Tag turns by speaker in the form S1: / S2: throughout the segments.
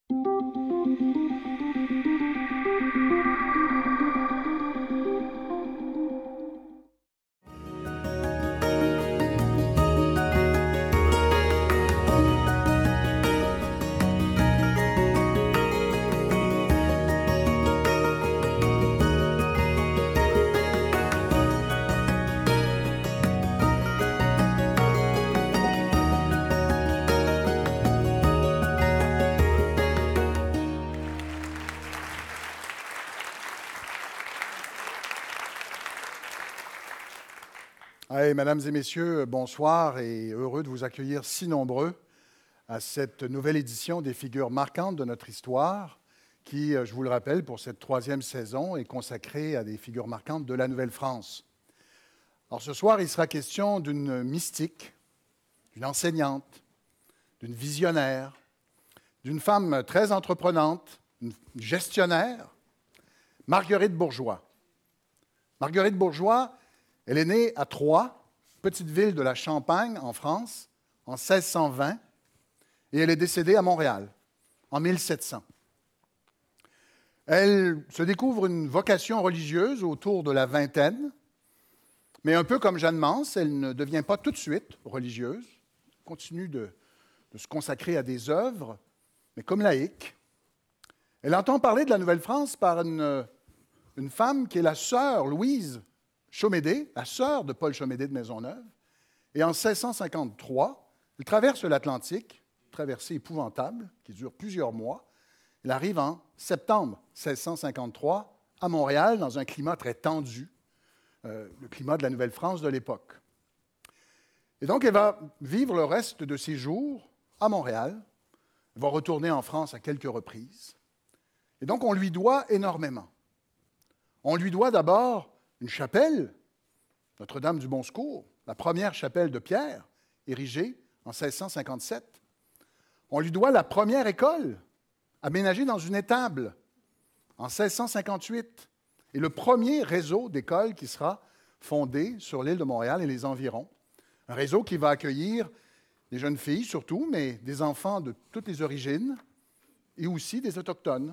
S1: Hey, mesdames et messieurs, bonsoir et heureux de vous accueillir si nombreux à cette nouvelle édition des figures marquantes de notre histoire qui, je vous le rappelle, pour cette troisième saison est consacrée à des figures marquantes de la Nouvelle-France. Alors ce soir, il sera question d'une mystique, d'une enseignante, d'une visionnaire, d'une femme très entreprenante, une gestionnaire, Marguerite Bourgeoys. Marguerite Bourgeoys, elle est née à Troyes, petite ville de la Champagne, en France, en 1620, et elle est décédée à Montréal, en 1700. Elle se découvre une vocation religieuse autour de la vingtaine, mais un peu comme Jeanne Mance, elle ne devient pas tout de suite religieuse, continue de se consacrer à des œuvres, mais comme laïque. Elle entend parler de la Nouvelle-France par une femme qui est la sœur Louise Chomédé, la sœur de Paul Chomédé de Maisonneuve, et en 1653, elle traverse l'Atlantique, traversée épouvantable, qui dure plusieurs mois. Elle arrive en septembre 1653 à Montréal, dans un climat très tendu, le climat de la Nouvelle-France de l'époque. Et donc, elle va vivre le reste de ses jours à Montréal. Elle va retourner en France à quelques reprises. Et donc, on lui doit énormément. On lui doit d'abord une chapelle, Notre-Dame du Bon Secours, la première chapelle de pierre, érigée en 1657. On lui doit la première école, aménagée dans une étable, en 1658, et le premier réseau d'écoles qui sera fondé sur l'île de Montréal et les environs. Un réseau qui va accueillir des jeunes filles surtout, mais des enfants de toutes les origines, et aussi des Autochtones.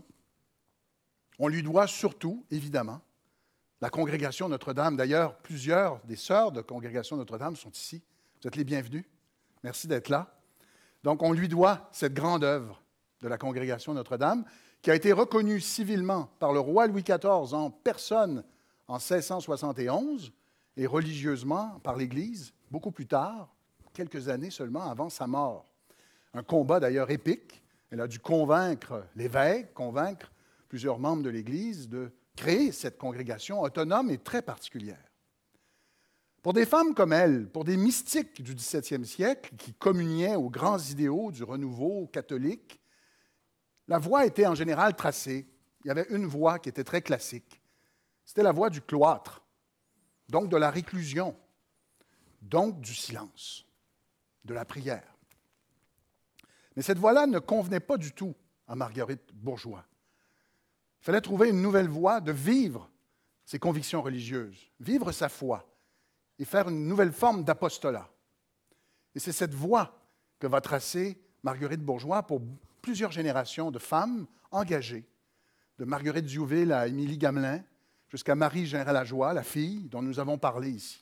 S1: On lui doit surtout, évidemment, la congrégation Notre-Dame. D'ailleurs, plusieurs des sœurs de congrégation Notre-Dame sont ici. Vous êtes les bienvenus. Merci d'être là. Donc, on lui doit cette grande œuvre de la congrégation Notre-Dame qui a été reconnue civilement par le roi Louis XIV en personne en 1671 et religieusement par l'Église beaucoup plus tard, quelques années seulement avant sa mort. Un combat d'ailleurs épique. Elle a dû convaincre l'évêque, convaincre plusieurs membres de l'Église de créer cette congrégation autonome et très particulière. Pour des femmes comme elle, pour des mystiques du XVIIe siècle qui communiaient aux grands idéaux du renouveau catholique, la voie était en général tracée. Il y avait une voie qui était très classique. C'était la voie du cloître, donc de la réclusion, donc du silence, de la prière. Mais cette voie-là ne convenait pas du tout à Marguerite Bourgeoys. Il fallait trouver une nouvelle voie de vivre ses convictions religieuses, vivre sa foi et faire une nouvelle forme d'apostolat. Et c'est cette voie que va tracer Marguerite Bourgeoys pour plusieurs générations de femmes engagées, de Marguerite Diouville à Émilie Gamelin, jusqu'à Marie Général-Lajoie, la fille dont nous avons parlé ici.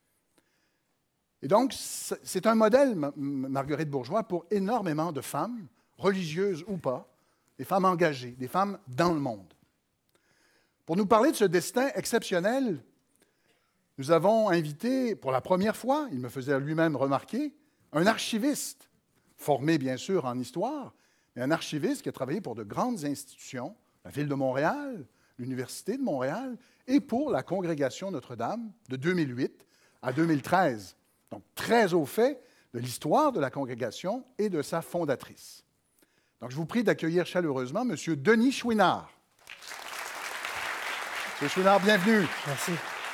S1: Et donc, c'est un modèle, Marguerite Bourgeoys, pour énormément de femmes, religieuses ou pas, des femmes engagées, des femmes dans le monde. Pour nous parler de ce destin exceptionnel, nous avons invité, pour la première fois, il me faisait lui-même remarquer, un archiviste, formé bien sûr en histoire, mais un archiviste qui a travaillé pour de grandes institutions, la Ville de Montréal, l'Université de Montréal, et pour la Congrégation Notre-Dame de 2008 à 2013. Donc, très au fait de l'histoire de la congrégation et de sa fondatrice. Donc, je vous prie d'accueillir chaleureusement M. Denis Chouinard. M. Chouinard, bienvenue.
S2: Merci.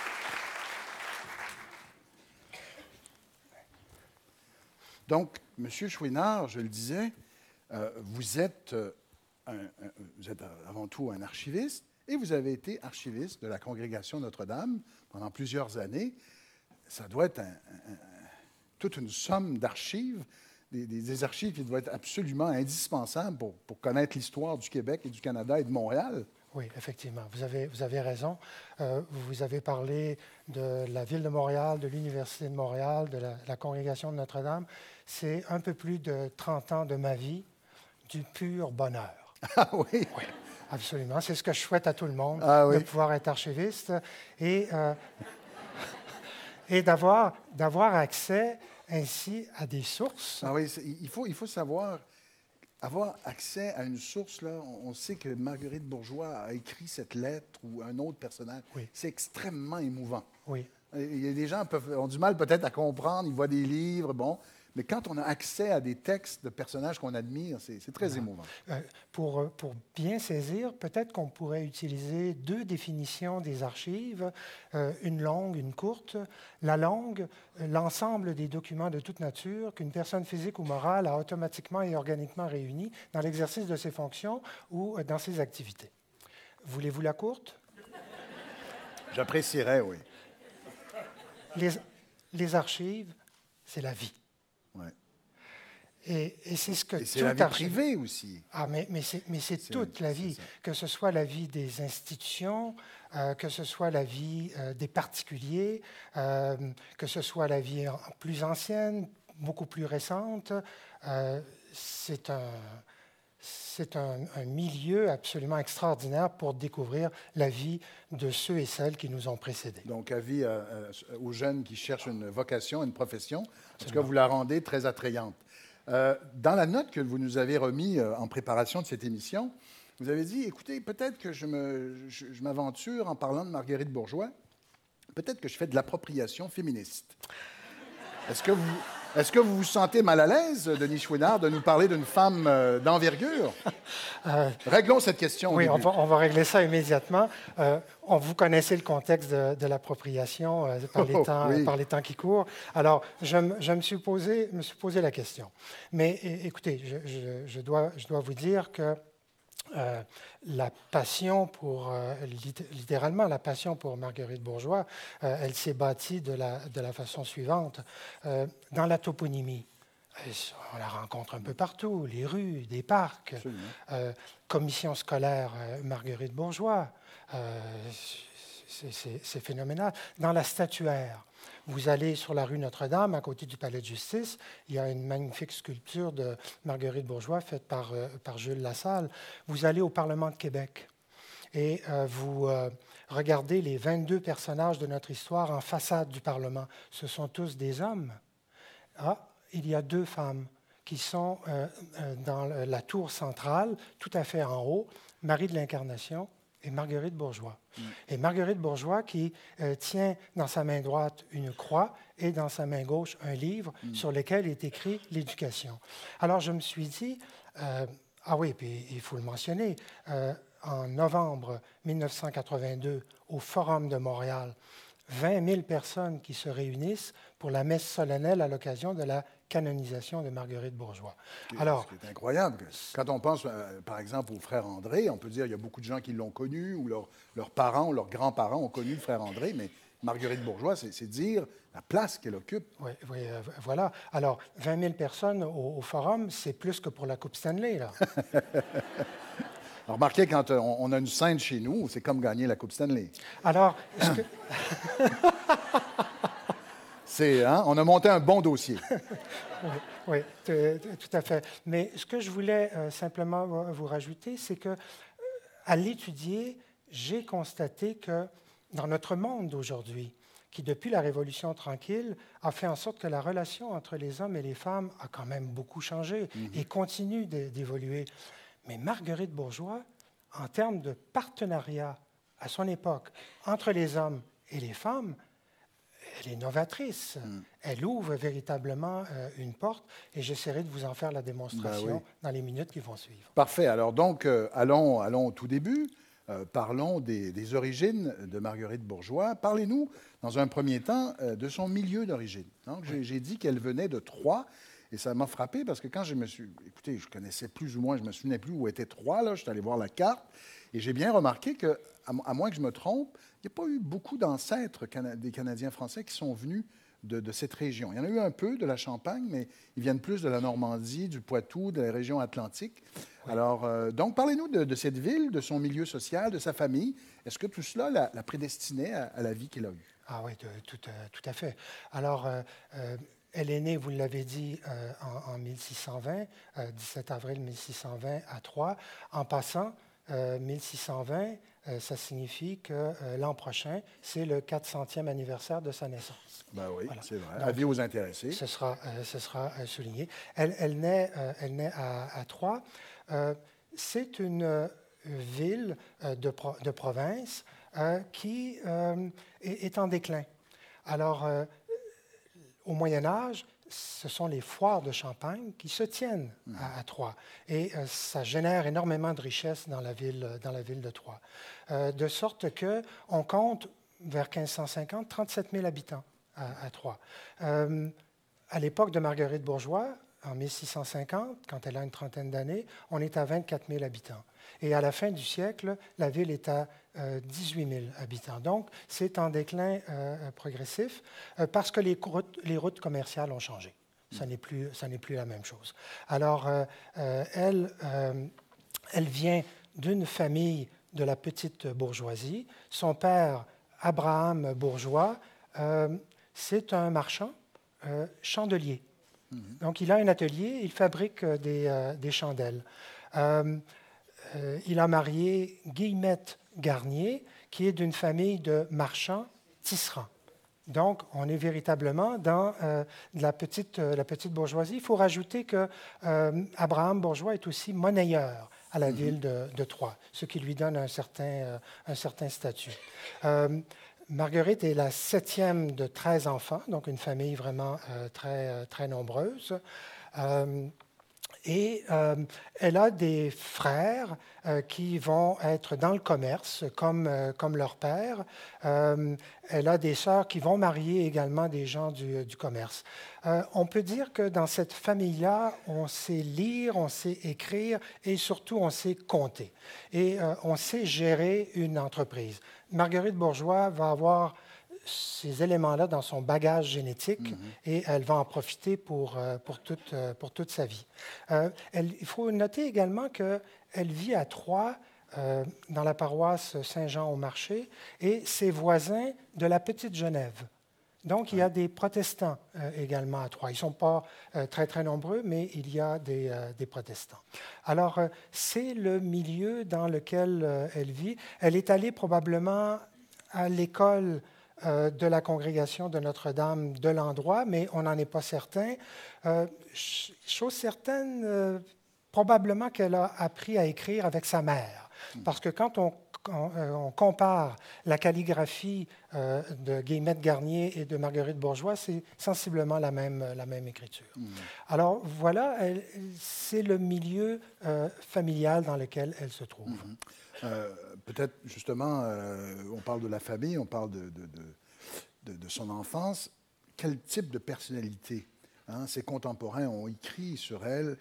S1: Donc, M. Chouinard, je le disais, vous êtes avant tout un archiviste et vous avez été archiviste de la Congrégation Notre-Dame pendant plusieurs années. Ça doit être toute une somme d'archives. des archives qui doivent être absolument indispensables pour connaître l'histoire du Québec et du Canada et de Montréal.
S2: Oui, effectivement, vous avez raison. Vous avez parlé de la Ville de Montréal, de l'Université de Montréal, de la Congrégation de Notre-Dame. C'est un peu plus de 30 ans de ma vie, du pur bonheur.
S1: Ah oui?
S2: Oui, absolument. C'est ce que je souhaite à tout le monde,
S1: Ah oui.
S2: de pouvoir être archiviste et d'avoir accès ainsi à des sources.
S1: Ah oui, il faut savoir, avoir accès à une source. Là, on sait que Marguerite Bourgeois a écrit cette lettre ou un autre personnage.
S2: Oui.
S1: C'est extrêmement émouvant.
S2: Oui.
S1: Il y a des gens qui ont du mal peut-être à comprendre, ils voient des livres, bon, mais quand on a accès à des textes de personnages qu'on admire, c'est très émouvant.
S2: Pour bien saisir, peut-être qu'on pourrait utiliser deux définitions des archives, une longue, une courte. La longue, l'ensemble des documents de toute nature qu'une personne physique ou morale a automatiquement et organiquement réunis dans l'exercice de ses fonctions ou dans ses activités. Voulez-vous la courte?
S1: J'apprécierais, oui.
S2: Les archives, c'est la vie.
S1: Ouais.
S2: Et c'est ce que
S1: et c'est la vie privée aussi.
S2: Ah, mais c'est toute la vie, que ce soit la vie des institutions, que ce soit la vie des particuliers, que ce soit la vie plus ancienne, beaucoup plus récente. C'est un milieu absolument extraordinaire pour découvrir la vie de ceux et celles qui nous ont précédés.
S1: Donc, avis aux jeunes qui cherchent une vocation, une profession, en tout cas, vous la rendez très attrayante. Dans la note que vous nous avez remise en préparation de cette émission, vous avez dit, écoutez, peut-être que je m'aventure en parlant de Marguerite Bourgeois, peut-être que je fais de l'appropriation féministe. Est-ce que vous vous sentez mal à l'aise, Denis Chouinard, de nous parler d'une femme d'envergure? Réglons cette question.
S2: Oui, on va régler ça immédiatement. Vous connaissez le contexte de l'appropriation par les temps qui courent. Alors, je me suis posé la question. Mais écoutez, je dois vous dire que la passion pour, littéralement, la passion pour Marguerite Bourgeois, elle s'est bâtie de la façon suivante. Dans la toponymie, on la rencontre un peu partout, les rues, des parcs, commission scolaire Marguerite Bourgeois, c'est phénoménal. Dans la statuaire, vous allez sur la rue Notre-Dame, à côté du Palais de justice, il y a une magnifique sculpture de Marguerite Bourgeois faite par Jules Lassalle. Vous allez au Parlement de Québec et vous regardez les 22 personnages de notre histoire en façade du Parlement. Ce sont tous des hommes. Ah, il y a 2 femmes qui sont dans la tour centrale, tout à fait en haut, Marie de l'Incarnation et Marguerite Bourgeois. Et Marguerite Bourgeois qui tient dans sa main droite une croix et dans sa main gauche un livre sur lequel est écrit l'éducation. Alors je me suis dit, ah oui, puis il faut le mentionner, en novembre 1982, au Forum de Montréal, 20 000 personnes qui se réunissent pour la messe solennelle à l'occasion de la canonisation de Marguerite Bourgeois.
S1: Alors, c'est incroyable. Quand on pense, par exemple, au frère André, on peut dire qu'il y a beaucoup de gens qui l'ont connu, ou leurs parents ou leurs grands-parents ont connu le frère André, mais Marguerite Bourgeois, c'est dire la place qu'elle occupe.
S2: Oui, voilà. Alors, 20 000 personnes au Forum, c'est plus que pour la Coupe Stanley, là.
S1: Alors, remarquez, quand on a une scène chez nous, c'est comme gagner la Coupe Stanley.
S2: Alors,
S1: on a monté un bon dossier.
S2: Oui, tout à fait. Mais ce que je voulais simplement vous rajouter, c'est que à l'étudier, j'ai constaté que dans notre monde d'aujourd'hui, qui depuis la Révolution tranquille a fait en sorte que la relation entre les hommes et les femmes a quand même beaucoup changé et continue d'évoluer. Mais Marguerite Bourgeois, en termes de partenariat à son époque entre les hommes et les femmes, elle est novatrice. Elle ouvre véritablement une porte et j'essaierai de vous en faire la démonstration dans les minutes qui vont suivre.
S1: Parfait. Alors donc, allons au tout début. Parlons des origines de Marguerite Bourgeois. Parlez-nous, dans un premier temps, de son milieu d'origine. Donc, j'ai dit qu'elle venait de Troyes. Et ça m'a frappé parce que quand écoutez, je connaissais plus ou moins, je ne me souvenais plus où était Troyes, là, je suis allé voir la carte, et j'ai bien remarqué que, à moins que je me trompe, il n'y a pas eu beaucoup d'ancêtres des Canadiens français qui sont venus de cette région. Il y en a eu un peu de la Champagne, mais ils viennent plus de la Normandie, du Poitou, de la région atlantique. Oui. Alors, donc, parlez-nous de cette ville, de son milieu social, de sa famille. Est-ce que tout cela la prédestinait à la vie qu'il a eue?
S2: Ah oui, tout à fait. Alors, elle est née, vous l'avez dit, en 1620, 17 avril 1620 à Troyes. En passant, 1620, ça signifie que l'an prochain, c'est le 400e anniversaire de sa naissance.
S1: Ben oui, voilà. C'est vrai. Avis aux intéressés.
S2: Ce sera souligné. Elle naît à Troyes. C'est une ville de province qui est en déclin. Alors, au Moyen Âge, ce sont les foires de Champagne qui se tiennent à Troyes. Et ça génère énormément de richesses dans la ville de Troyes. De sorte qu'on compte, vers 1550, 37 000 habitants à Troyes. À l'époque de Marguerite Bourgeois, en 1650, quand elle a une trentaine d'années, on est à 24 000 habitants. Et à la fin du siècle, la ville est à 18 000 habitants. Donc, c'est en déclin progressif parce que les routes commerciales ont changé. Ça n'est plus la même chose. Alors, elle vient d'une famille de la petite bourgeoisie. Son père, Abraham Bourgeois, c'est un marchand chandelier. Donc, il a un atelier, il fabrique des chandelles. Il a marié Guillemette Garnier, qui est d'une famille de marchands tisserands. Donc, on est véritablement dans la petite bourgeoisie. Il faut rajouter que Abraham Bourgeois est aussi monnayeur à la ville de Troyes, ce qui lui donne un certain statut. Marguerite est la 7e de 13 enfants, donc une famille vraiment très nombreuse. Et elle a des frères qui vont être dans le commerce, comme leur père. Elle a des sœurs qui vont marier également des gens du commerce. On peut dire que dans cette famille-là, on sait lire, on sait écrire et surtout on sait compter. Et on sait gérer une entreprise. Marguerite Bourgeois va avoir ces éléments-là dans son bagage génétique et elle va en profiter pour toute sa vie. Il faut noter également qu'elle vit à Troyes, dans la paroisse Saint-Jean-au-Marché, et ses voisins de la Petite Genève. Donc, il y a des protestants également à Troyes. Ils ne sont pas très nombreux, mais il y a des protestants. Alors, c'est le milieu dans lequel elle vit. Elle est allée probablement à l'école de la congrégation de Notre-Dame de l'endroit, mais on n'en est pas certain. Chose certaine, probablement qu'elle a appris à écrire avec sa mère. Parce que quand on compare la calligraphie de Guillemette Garnier et de Marguerite Bourgeois, c'est sensiblement la même écriture. Alors voilà, c'est le milieu familial dans lequel elle se trouve.
S1: Peut-être, justement, on parle de la famille, on parle de son enfance. Quel type de personnalité ses contemporains ont écrit sur elle?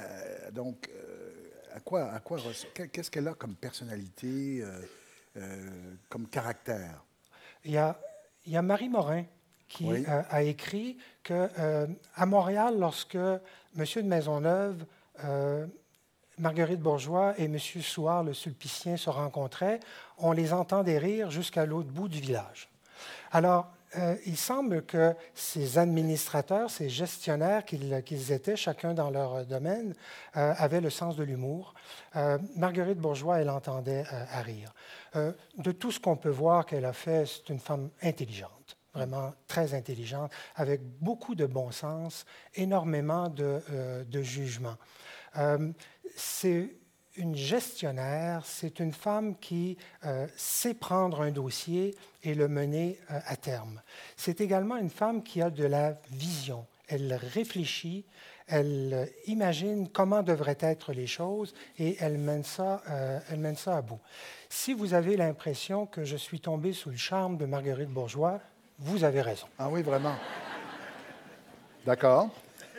S1: Qu'est-ce qu'elle a comme personnalité, comme caractère?
S2: Il y a Marie Morin qui a écrit qu'à Montréal, lorsque M. de Maisonneuve, Marguerite Bourgeois et M. Souard, le Sulpicien, se rencontraient, on les entendait rire jusqu'à l'autre bout du village. Alors, il semble que ces administrateurs, ces gestionnaires qu'ils étaient, chacun dans leur domaine, avaient le sens de l'humour. Marguerite Bourgeois, elle entendait à rire. De tout ce qu'on peut voir qu'elle a fait, c'est une femme intelligente, vraiment très intelligente, avec beaucoup de bon sens, énormément de jugement. C'est une gestionnaire, c'est une femme qui sait prendre un dossier et le mener à terme. C'est également une femme qui a de la vision. Elle réfléchit, elle imagine comment devraient être les choses et elle mène ça à bout. Si vous avez l'impression que je suis tombé sous le charme de Marguerite Bourgeois, vous avez raison.
S1: Ah oui, vraiment? D'accord.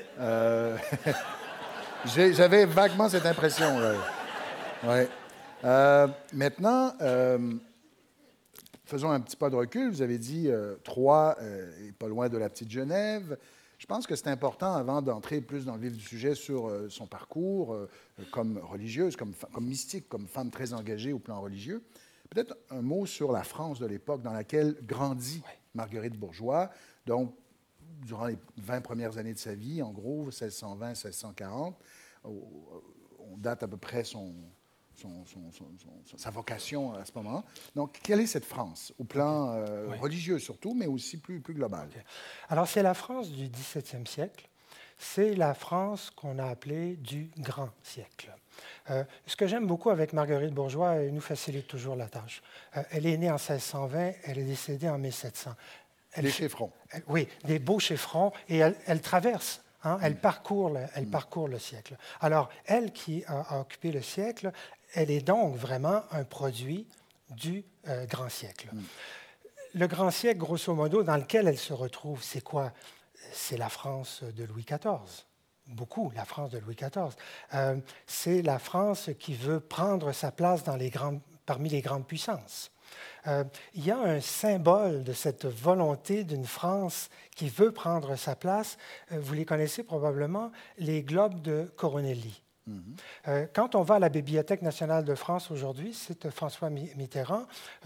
S1: J'avais vaguement cette impression. Ouais. Maintenant, faisons un petit pas de recul. Vous avez dit Troyes est pas loin de la petite Genève. Je pense que c'est important, avant d'entrer plus dans le vif du sujet, sur son parcours comme religieuse, comme mystique, comme femme très engagée au plan religieux. Peut-être un mot sur la France de l'époque dans laquelle grandit Marguerite Bourgeoys. Donc, durant les 20 premières années de sa vie, en gros, 1620-1640, on date à peu près sa vocation à ce moment. Donc, quelle est cette France, au plan religieux surtout, mais aussi plus global?
S2: Okay. Alors, c'est la France du XVIIe siècle. C'est la France qu'on a appelée du grand siècle. Ce que j'aime beaucoup avec Marguerite Bourgeoys, elle nous facilite toujours la tâche. Elle est née en 1620, elle est décédée en 1700.
S1: Des chiffrons.
S2: Oui, des beaux chiffrons, et elle traverse. Elle parcourt le siècle. Alors, elle qui a occupé le siècle, elle est donc vraiment un produit du grand siècle. Le grand siècle, grosso modo, dans lequel elle se retrouve, c'est quoi? C'est la France de Louis XIV. Beaucoup, la France de Louis XIV. C'est la France qui veut prendre sa place parmi les grandes puissances. Il y a un symbole de cette volonté d'une France qui veut prendre sa place. Vous les connaissez probablement, les globes de Coronelli. Quand on va à la Bibliothèque nationale de France aujourd'hui, c'est François Mitterrand,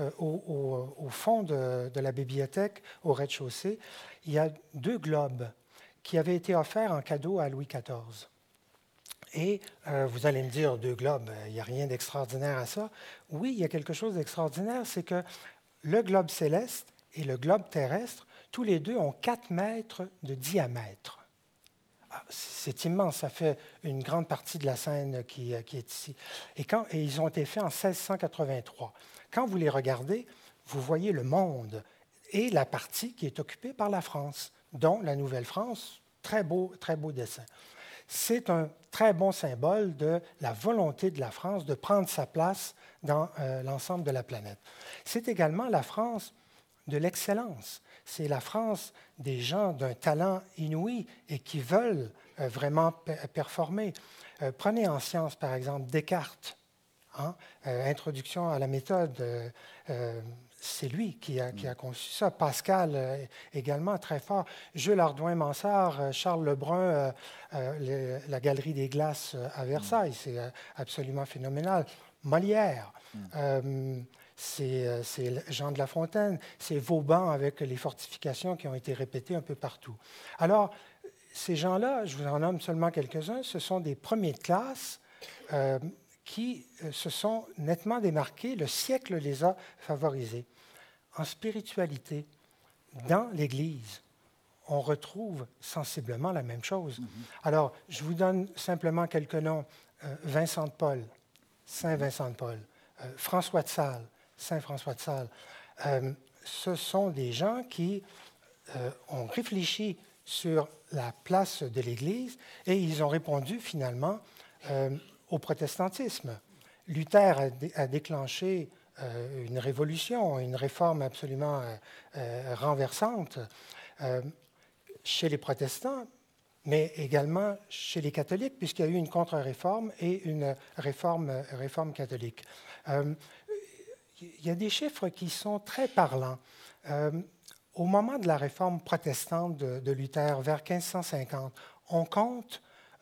S2: au fond de la bibliothèque, au rez-de-chaussée, il y a 2 globes qui avaient été offerts en cadeau à Louis XIV. Et vous allez me dire, 2 globes, il n'y a rien d'extraordinaire à ça. Oui, il y a quelque chose d'extraordinaire, c'est que le globe céleste et le globe terrestre, tous les deux ont 4 mètres de diamètre. C'est immense, ça fait une grande partie de la scène qui est ici. Et ils ont été faits en 1683. Quand vous les regardez, vous voyez le monde et la partie qui est occupée par la France, dont la Nouvelle-France, très beau dessin. C'est un très bon symbole de la volonté de la France de prendre sa place dans l'ensemble de la planète. C'est également la France de l'excellence. C'est la France des gens d'un talent inouï et qui veulent vraiment performer. Prenez en sciences, par exemple, Descartes. Introduction à la méthode, c'est lui qui a conçu ça. Pascal, également très fort. Jules Hardouin-Mansart, Charles Lebrun, la Galerie des Glaces à Versailles, c'est absolument phénoménal. Molière, c'est Jean de La Fontaine, c'est Vauban avec les fortifications qui ont été répétées un peu partout. Alors, ces gens-là, je vous en nomme seulement quelques-uns, ce sont des premiers de classe qui se sont nettement démarqués. Le siècle les a favorisés. En spiritualité, dans l'Église, on retrouve sensiblement la même chose. Alors, je vous donne simplement quelques noms. Vincent de Paul, Saint Vincent de Paul, François de Sales, Saint François de Sales. Ce sont des gens qui ont réfléchi sur la place de l'Église et ils ont répondu finalement au protestantisme. Luther a déclenché une révolution, une réforme absolument renversante chez les protestants, mais également chez les catholiques, puisqu'il y a eu une contre-réforme et une réforme catholique. Il y a des chiffres qui sont très parlants. Au moment de la réforme protestante de Luther, vers 1550, on compte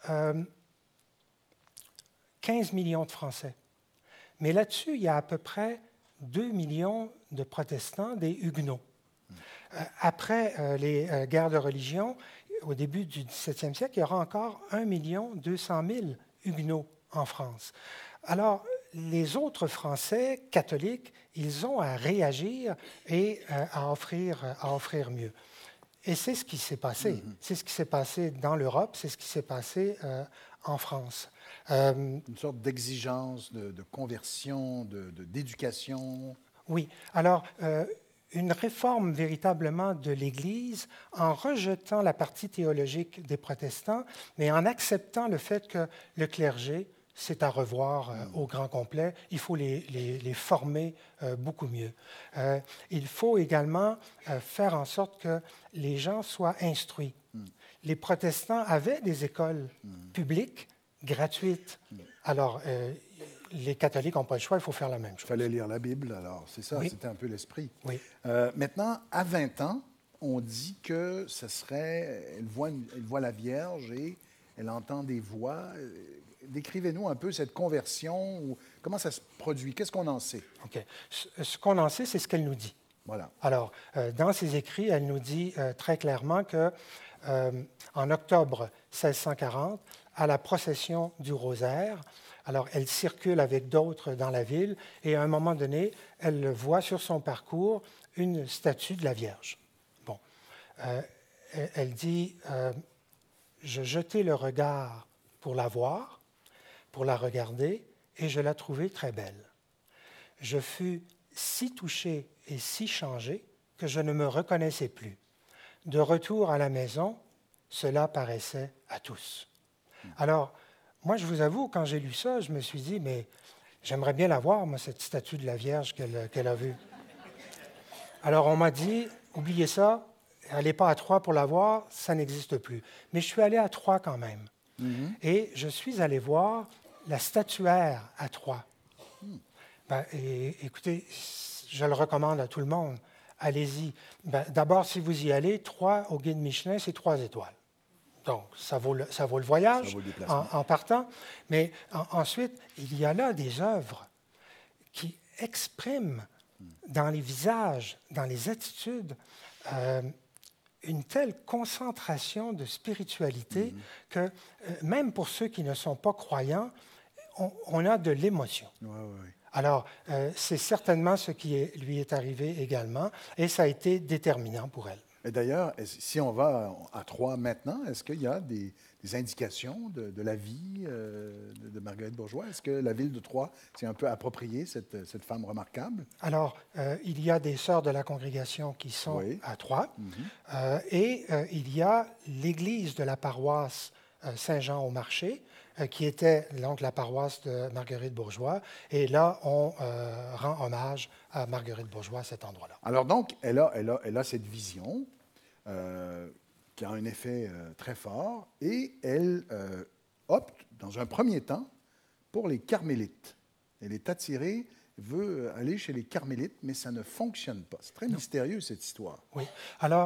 S2: 15 millions de Français. Mais là-dessus, il y a à peu près 2 millions de protestants, des Huguenots. Après les guerres de religion, au début du XVIIe siècle, il y aura encore 1 200 000 Huguenots en France. Alors, les autres Français catholiques, ils ont à réagir et à offrir mieux. Et c'est ce qui s'est passé. C'est ce qui s'est passé dans l'Europe, c'est ce qui s'est passé en France.
S1: Une sorte d'exigence, de conversion, d'éducation.
S2: Oui. Alors, une réforme véritablement de l'Église en rejetant la partie théologique des protestants, mais en acceptant le fait que le clergé, c'est à revoir au grand complet. Il faut les former beaucoup mieux. Il faut également faire en sorte que les gens soient instruits. Les protestants avaient des écoles publiques gratuites. Alors, les catholiques n'ont pas le choix, il faut faire la même
S1: Il
S2: chose.
S1: fallait lire la Bible, alors c'est ça,
S2: Oui.
S1: c'était un peu l'esprit.
S2: Oui.
S1: Maintenant, à 20 ans, on dit que ce serait, elle voit la Vierge et elle entend des voix. Décrivez-nous un peu cette conversion, ou comment ça se produit, qu'est-ce qu'on en sait?
S2: OK. Ce qu'on en sait, c'est ce qu'elle nous dit.
S1: Voilà.
S2: Alors, dans ses écrits, elle nous dit très clairement que en octobre 1640, à la procession du Rosaire, alors elle circule avec d'autres dans la ville et à un moment donné, elle voit sur son parcours une statue de la Vierge. Bon, elle dit je jetai le regard pour la voir, pour la regarder, et je la trouvai très belle. Je fus si touché et si changé que je ne me reconnaissais plus. De retour à la maison, cela paraissait à tous. Alors, moi, je vous avoue, quand j'ai lu ça, je me suis dit, mais j'aimerais bien la voir, moi, cette statue de la Vierge qu'elle a vue. Alors, on m'a dit, oubliez ça, allez pas à Troyes pour la voir, ça n'existe plus. Mais je suis allé à Troyes quand même. Et je suis allé voir la statuaire à Troyes. Écoutez, je le recommande à tout le monde. Allez-y. D'abord, si vous y allez, Troyes au guide Michelin, c'est 3 étoiles. Donc, ça vaut le voyage
S1: Ça vaut le déplacement.
S2: en partant. Mais ensuite, il y a là des œuvres qui expriment dans les visages, dans les attitudes, une telle concentration de spiritualité que même pour ceux qui ne sont pas croyants, on a de l'émotion.
S1: Oui.
S2: Alors, c'est certainement ce qui lui est arrivé également, et ça a été déterminant pour elle.
S1: Et d'ailleurs, si on va à Troyes maintenant, est-ce qu'il y a des indications de la vie de Marguerite Bourgeoys? Est-ce que la ville de Troyes s'est un peu appropriée cette femme remarquable?
S2: Alors, il y a des sœurs de la congrégation qui sont à Troyes, et il y a l'église de la paroisse Saint-Jean-au-Marché, qui était donc la paroisse de Marguerite Bourgeoys. Et là, on rend hommage à Marguerite Bourgeoys à cet endroit-là.
S1: Alors donc, elle a cette vision qui a un effet très fort et elle opte, dans un premier temps, pour les carmélites. Elle est attirée, veut aller chez les carmélites, mais ça ne fonctionne pas. C'est très mystérieux, cette histoire.
S2: Oui. Alors,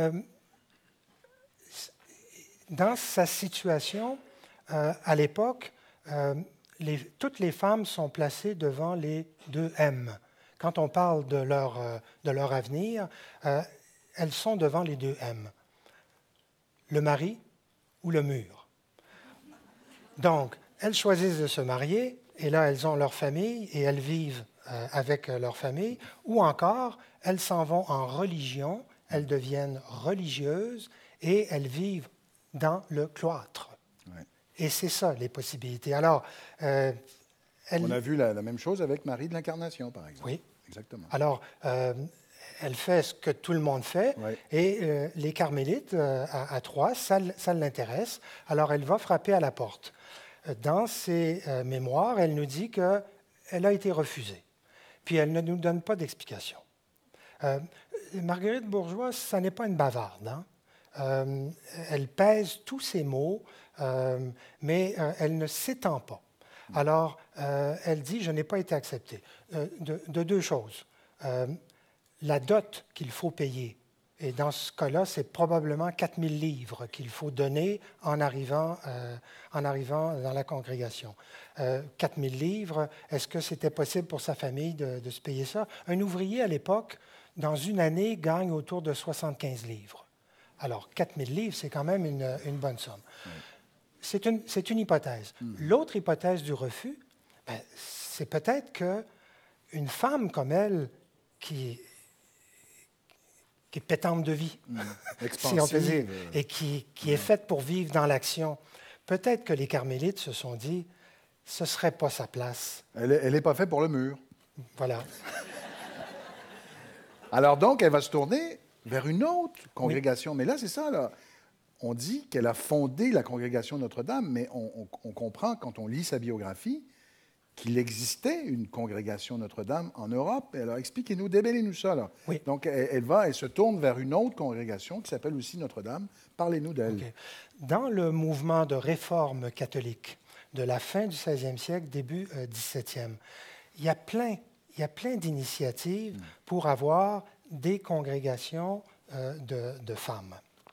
S2: dans sa situation, à l'époque, toutes les femmes sont placées devant les 2 M. Quand on parle de leur avenir, elles sont devant les 2 M. Le mari ou le mur. Donc, elles choisissent de se marier, et là, elles ont leur famille, et elles vivent avec leur famille, ou encore, elles s'en vont en religion, elles deviennent religieuses, et elles vivent dans le cloître.
S1: Ouais.
S2: Et c'est ça, les possibilités. Alors,
S1: on a vu la même chose avec Marie de l'Incarnation, par exemple.
S2: Oui.
S1: Exactement.
S2: Alors, elle fait ce que tout le monde fait, et les carmélites à Troyes, ça l'intéresse. Alors, elle va frapper à la porte. Dans ses mémoires, elle nous dit qu'elle a été refusée. Puis, elle ne nous donne pas d'explication. Marguerite Bourgeoys, ça n'est pas une bavarde, hein? Elle pèse tous ses mots, mais elle ne s'étend pas. Alors, elle dit, je n'ai pas été acceptée. De 2 choses. La dot qu'il faut payer, et dans ce cas-là, c'est probablement 4 000 livres qu'il faut donner en arrivant dans la congrégation. 4 000 livres, est-ce que c'était possible pour sa famille de se payer ça? Un ouvrier, à l'époque, dans une année, gagne autour de 75 livres. Alors, 4 000 livres, c'est quand même une bonne somme. Oui. C'est une hypothèse. L'autre hypothèse du refus, c'est peut-être qu'une femme comme elle, qui est pétante de vie, si on peut dire, et qui est faite pour vivre dans l'action, peut-être que les carmélites se sont dit, ce ne serait pas sa place.
S1: Elle n'est pas faite pour le mur.
S2: Voilà.
S1: Alors donc, elle va se tourner vers une autre congrégation. Oui. Mais là, c'est ça, là. On dit qu'elle a fondé la congrégation Notre-Dame, mais on comprend, quand on lit sa biographie, qu'il existait une congrégation Notre-Dame en Europe. Alors, expliquez-nous, débellez-nous ça, là. Oui. Donc, elle se tourne vers une autre congrégation qui s'appelle aussi Notre-Dame. Parlez-nous d'elle.
S2: Okay. Dans le mouvement de réforme catholique de la fin du 16e siècle, début 17e. Il y a plein d'initiatives pour avoir des congrégations de femmes.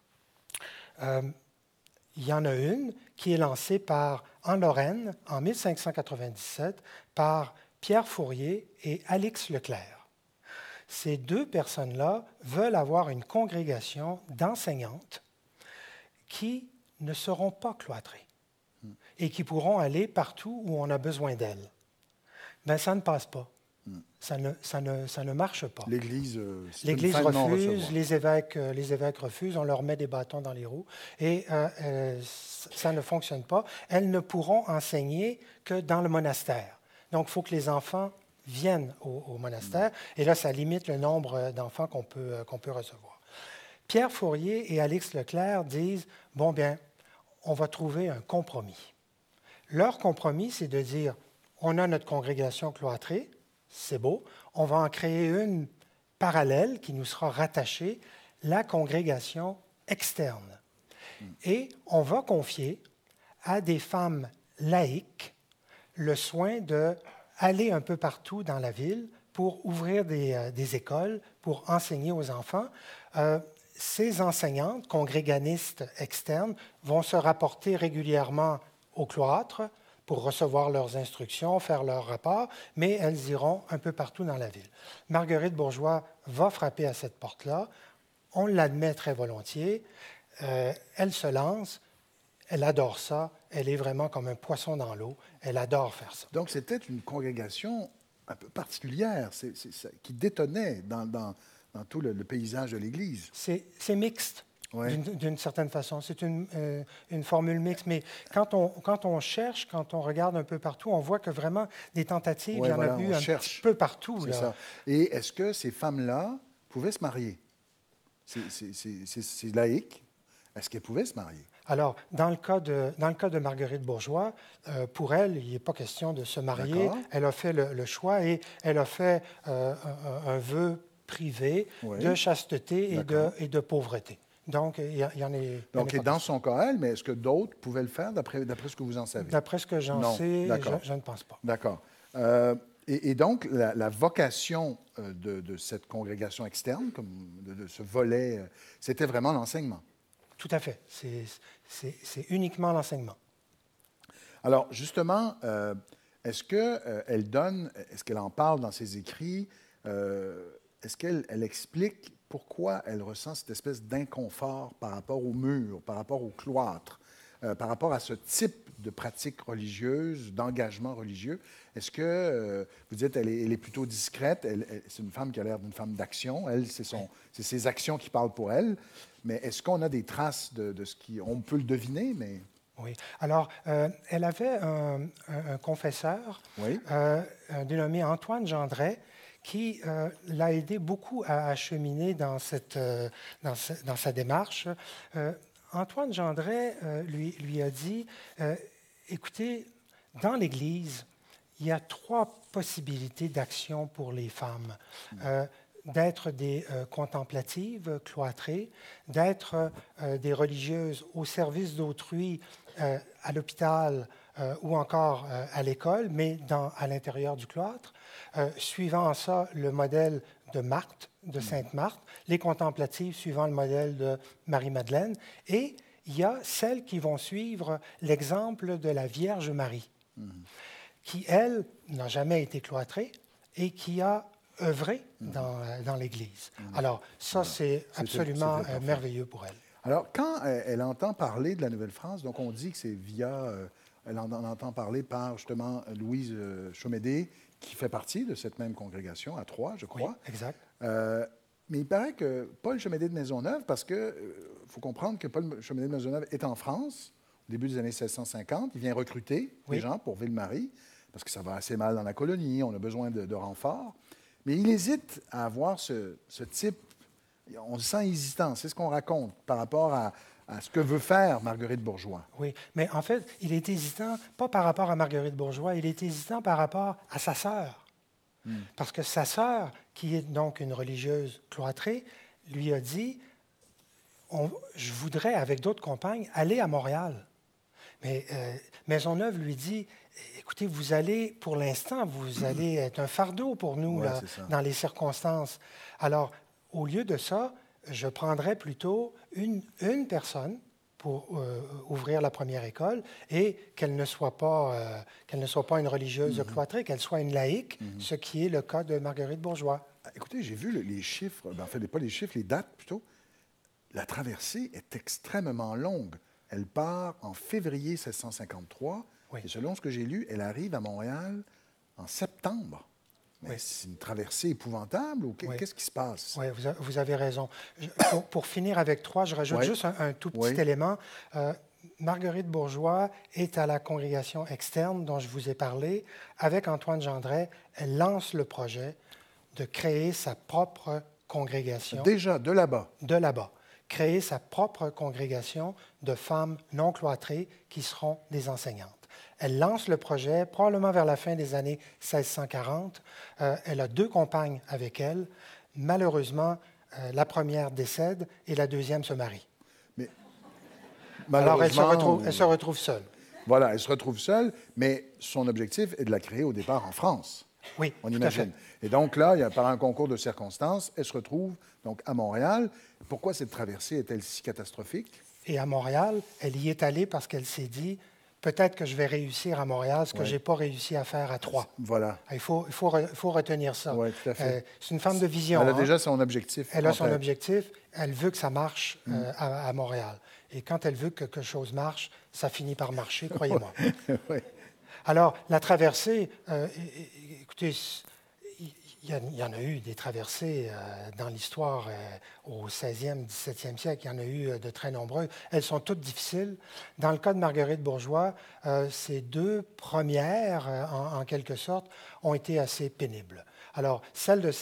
S2: Il y en a une qui est lancée en Lorraine en 1597 par Pierre Fourier et Alix Leclerc. Ces deux personnes-là veulent avoir une congrégation d'enseignantes qui ne seront pas cloîtrées et qui pourront aller partout où on a besoin d'elles. Mais ça ne passe pas. Ça ne marche pas.
S1: L'Église
S2: refuse, les évêques refusent, on leur met des bâtons dans les roues et ça ne fonctionne pas. Elles ne pourront enseigner que dans le monastère. Donc, il faut que les enfants viennent au monastère et là, ça limite le nombre d'enfants qu'on peut recevoir. Pierre Fourier et Alix Leclerc disent, bon bien, on va trouver un compromis. Leur compromis, c'est de dire, on a notre congrégation cloîtrée, c'est beau. On va en créer une parallèle qui nous sera rattachée, la congrégation externe. Et on va confier à des femmes laïques le soin d'aller un peu partout dans la ville pour ouvrir des écoles, pour enseigner aux enfants. Ces enseignantes, congréganistes externes, vont se rapporter régulièrement au cloître, pour recevoir leurs instructions, faire leurs rapports, mais elles iront un peu partout dans la ville. Marguerite Bourgeois va frapper à cette porte-là. On l'admet très volontiers. Elle se lance. Elle adore ça. Elle est vraiment comme un poisson dans l'eau. Elle adore faire ça.
S1: Donc, c'était une congrégation un peu particulière, qui détonnait dans tout le paysage de l'Église.
S2: C'est mixte.
S1: Ouais.
S2: D'une certaine façon. C'est une formule mixte, mais quand on cherche, quand on regarde un peu partout, on voit que vraiment des tentatives, il y en a eu un petit peu partout.
S1: C'est ça. Et est-ce que ces femmes-là pouvaient se marier? C'est laïque. Est-ce qu'elles pouvaient se marier?
S2: Alors, dans le cas de Marguerite Bourgeois, pour elle, il n'est pas question de se marier. Elle a fait le choix et elle a fait un vœu privé de chasteté et de pauvreté. Donc, il y en est.
S1: Donc, dans son cas, elle, mais est-ce que d'autres pouvaient le faire, d'après ce que vous en savez?
S2: D'après ce que j'en sais, je ne pense pas.
S1: D'accord. Et donc, la vocation de cette congrégation externe, de ce volet, c'était vraiment l'enseignement.
S2: Tout à fait. C'est uniquement l'enseignement.
S1: Alors, justement, est-ce qu'elle en parle dans ses écrits? Est-ce qu'elle explique pourquoi elle ressent cette espèce d'inconfort par rapport au mur, par rapport au cloître, par rapport à ce type de pratique religieuse, d'engagement religieux? Est-ce que, vous dites, elle est plutôt discrète, c'est une femme qui a l'air d'une femme d'action, c'est ses actions qui parlent pour elle, mais est-ce qu'on a des traces de ce qui... On peut le deviner, mais...
S2: Oui. Alors, elle avait un confesseur dénommé Antoine Gendret, qui l'a aidé beaucoup à cheminer dans sa démarche. Antoine Gendret lui a dit, écoutez, dans l'Église, il y a 3 possibilités d'action pour les femmes. D'être des contemplatives, cloîtrées, d'être des religieuses au service d'autrui à l'hôpital ou encore à l'école, mais à l'intérieur du cloître. Suivant ça, le modèle de Marthe, de Sainte Marthe, les contemplatives suivant le modèle de Marie-Madeleine, et il y a celles qui vont suivre l'exemple de la Vierge Marie, qui, elle, n'a jamais été cloîtrée et qui a œuvré dans l'Église. Alors, ça, c'est absolument merveilleux pour elle.
S1: Alors, quand elle entend parler de la Nouvelle-France, donc on dit que c'est elle en entend parler par, justement, Louise Chaumédé, qui fait partie de cette même congrégation, à Troyes, je crois.
S2: Oui, exact.
S1: Mais il paraît que Paul Chaumédé de Maisonneuve, parce qu'il faut comprendre que Paul Chaumédé de Maisonneuve est en France, au début des années 1650, il vient recruter des gens pour Ville-Marie, parce que ça va assez mal dans la colonie, on a besoin de renforts. Mais il hésite à avoir ce type, on se sent hésitant, c'est ce qu'on raconte par rapport à ce que veut faire Marguerite Bourgeois.
S2: Oui, mais en fait, il est hésitant, pas par rapport à Marguerite Bourgeois, il est hésitant par rapport à sa sœur. Parce que sa sœur, qui est donc une religieuse cloîtrée, lui a dit, je voudrais, avec d'autres compagnes, aller à Montréal. Mais Maisonneuve lui dit, écoutez, vous allez, pour l'instant, vous allez être un fardeau pour nous
S1: Ouais,
S2: là,
S1: c'est ça.
S2: dans les circonstances. Alors, au lieu de ça, je prendrais plutôt une personne pour ouvrir la première école et qu'elle ne soit pas une religieuse cloîtrée, qu'elle soit une laïque, ce qui est le cas de Marguerite Bourgeois.
S1: Ah, écoutez, j'ai vu les chiffres, en fait, pas les chiffres, les dates plutôt. La traversée est extrêmement longue. Elle part en février 1653,
S2: Oui.
S1: et selon ce que j'ai lu, elle arrive à Montréal en septembre. Mais
S2: Oui.
S1: c'est une traversée épouvantable ou
S2: Oui.
S1: qu'est-ce qui se passe?
S2: Oui, vous avez raison. Pour finir avec 3, je rajoute
S1: Oui.
S2: juste un tout petit
S1: Oui.
S2: élément. Marguerite Bourgeois est à la congrégation externe dont je vous ai parlé. Avec Antoine Gendret, elle lance le projet de créer sa propre congrégation
S1: Déjà, de là-bas.
S2: de là-bas. Créer sa propre congrégation de femmes non cloîtrées qui seront des enseignantes. Elle lance le projet probablement vers la fin des années 1640. Elle a 2 compagnes avec elle. Malheureusement, la première décède et la deuxième se marie.
S1: Mais
S2: Alors,
S1: malheureusement,
S2: elle se retrouve seule.
S1: voilà, elle se retrouve seule, mais son objectif est de la créer au départ en France.
S2: Oui,
S1: On
S2: tout à
S1: imagine.
S2: fait.
S1: Et donc là, par un concours de circonstances, elle se retrouve donc à Montréal. Pourquoi cette traversée est-elle si catastrophique?
S2: Et à Montréal, elle y est allée parce qu'elle s'est dit, peut-être que je vais réussir à Montréal ce que
S1: Ouais.
S2: je n'ai pas réussi à faire à Troyes.
S1: Voilà.
S2: Il faut retenir ça.
S1: Oui, tout à fait.
S2: C'est une femme de vision.
S1: Elle a
S2: hein.
S1: déjà son objectif.
S2: Elle a
S1: en
S2: son
S1: tête.
S2: objectif, elle veut que ça marche à Montréal. Et quand elle veut que quelque chose marche, ça finit par marcher, croyez-moi.
S1: Oui.
S2: Alors, la traversée, écoutez, il y en a eu des traversées dans l'histoire au 16e, 17e siècle. Il y en a eu de très nombreuses. Elles sont toutes difficiles. Dans le cas de Marguerite Bourgeois, ces 2 premières, en quelque sorte, ont été assez pénibles. Alors, celle de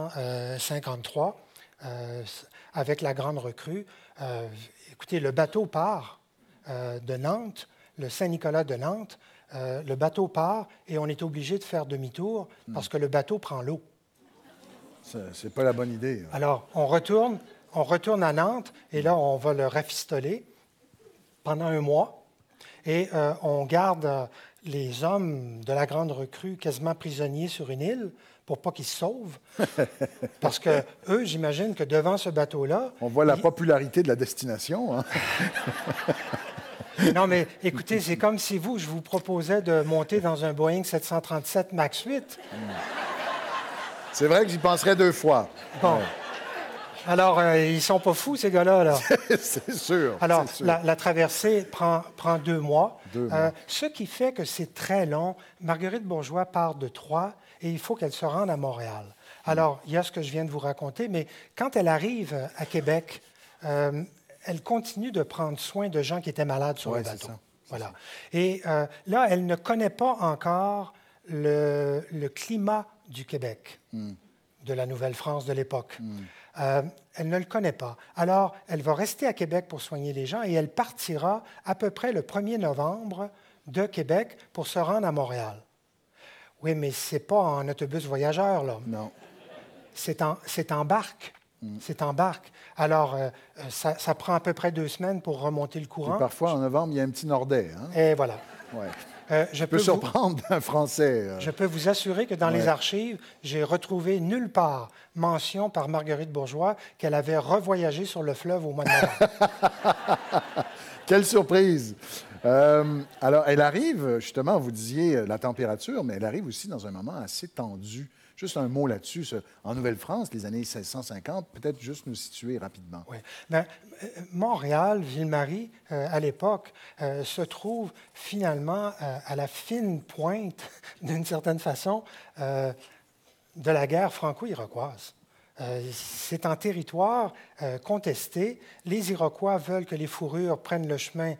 S2: 1653, avec la grande recrue, écoutez, le bateau part de Nantes, le Saint-Nicolas de Nantes. Le bateau part et on est obligé de faire demi-tour parce que le bateau prend l'eau.
S1: C'est pas la bonne idée.
S2: Alors, on retourne à Nantes et là, on va le rafistoler pendant 1 mois et on garde les hommes de la grande recrue quasiment prisonniers sur une île pour pas qu'ils se sauvent. Parce que eux, j'imagine que devant ce bateau-là...
S1: On voit la popularité de la destination. Hein?
S2: Non, mais écoutez, c'est comme si je vous proposais de monter dans un Boeing 737 MAX 8.
S1: C'est vrai que j'y penserais 2 fois.
S2: Bon. Alors, ils ne sont pas fous, ces gars-là. Là.
S1: C'est sûr.
S2: Alors,
S1: c'est sûr.
S2: la traversée prend 2 mois.
S1: 2 mois.
S2: Ce qui fait que c'est très long. Marguerite Bourgeois part de Troyes et il faut qu'elle se rende à Montréal. Alors, il y a ce que je viens de vous raconter, mais quand elle arrive à Québec, elle continue de prendre soin de gens qui étaient malades sur
S1: Ouais,
S2: le
S1: c'est
S2: bateau.
S1: ça.
S2: Voilà. Et là, elle ne connaît pas encore le climat du Québec, de la Nouvelle-France de l'époque. Elle ne le connaît pas. Alors, elle va rester à Québec pour soigner les gens et elle partira à peu près le 1er novembre de Québec pour se rendre à Montréal. Oui, mais ce n'est pas en autobus voyageur, là.
S1: Non.
S2: C'est en barque. C'est en barque. Alors, ça prend à peu près 2 semaines pour remonter le
S1: Et
S2: courant.
S1: parfois, en novembre, il y a un petit nordais. Hein?
S2: Et voilà.
S1: Ouais.
S2: Je
S1: peut surprendre un Français.
S2: Je peux vous assurer que dans
S1: Ouais.
S2: les archives, j'ai retrouvé nulle part mention par Marguerite Bourgeois qu'elle avait revoyagé sur le fleuve au mois de novembre.
S1: Quelle surprise! Alors, elle arrive, justement, vous disiez la température, mais elle arrive aussi dans un moment assez tendu. Juste un mot là-dessus. En Nouvelle-France, les années 1650, peut-être juste nous situer rapidement.
S2: Oui. Ben, Montréal, Ville-Marie, à l'époque, se trouve finalement à la fine pointe, d'une certaine façon, de la guerre franco-iroquoise. C'est un territoire contesté. Les Iroquois veulent que les fourrures prennent le chemin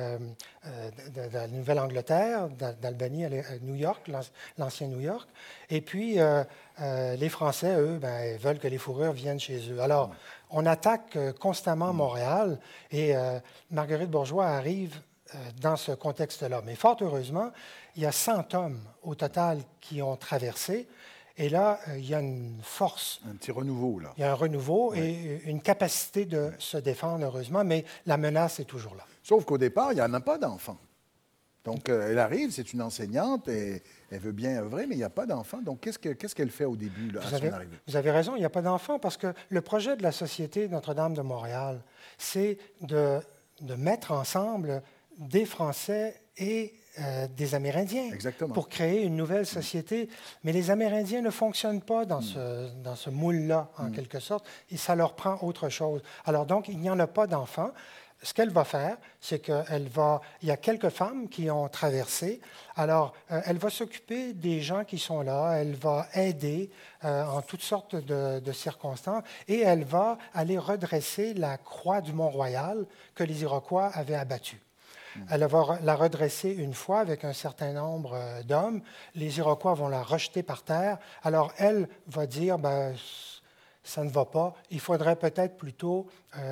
S2: de la Nouvelle-Angleterre, d'Albany à New York, l'ancien New York. Et puis, les Français, eux, veulent que les fourrures viennent chez eux. Alors, on attaque constamment Montréal et Marguerite Bourgeois arrive dans ce contexte-là. Mais fort heureusement, il y a 100 hommes au total qui ont traversé. Et là, il y a une force.
S1: Un petit renouveau, là.
S2: Il y a un renouveau et une capacité de se défendre, heureusement, mais la menace est toujours là.
S1: Sauf qu'au départ, il n'y en a pas d'enfants. Donc, elle arrive, c'est une enseignante, et elle veut bien œuvrer, mais il n'y a pas d'enfant. Donc, qu'est-ce qu'elle fait au début, là, à son arrivée?
S2: Vous avez raison, il n'y a pas d'enfant parce que le projet de la Société Notre-Dame de Montréal, c'est de mettre ensemble des Français et des Amérindiens
S1: Exactement.
S2: pour créer une nouvelle société. Mais les Amérindiens ne fonctionnent pas dans ce moule-là, en quelque sorte, et ça leur prend autre chose. Alors donc, il n'y en a pas d'enfants. Ce qu'elle va faire, c'est il y a quelques femmes qui ont traversé. Alors, elle va s'occuper des gens qui sont là, elle va aider en toutes sortes de circonstances et elle va aller redresser la croix du Mont-Royal que les Iroquois avaient abattue. Elle va la redresser une fois avec un certain nombre d'hommes. Les Iroquois vont la rejeter par terre. Alors, elle va dire, ben, ça ne va pas, il faudrait peut-être plutôt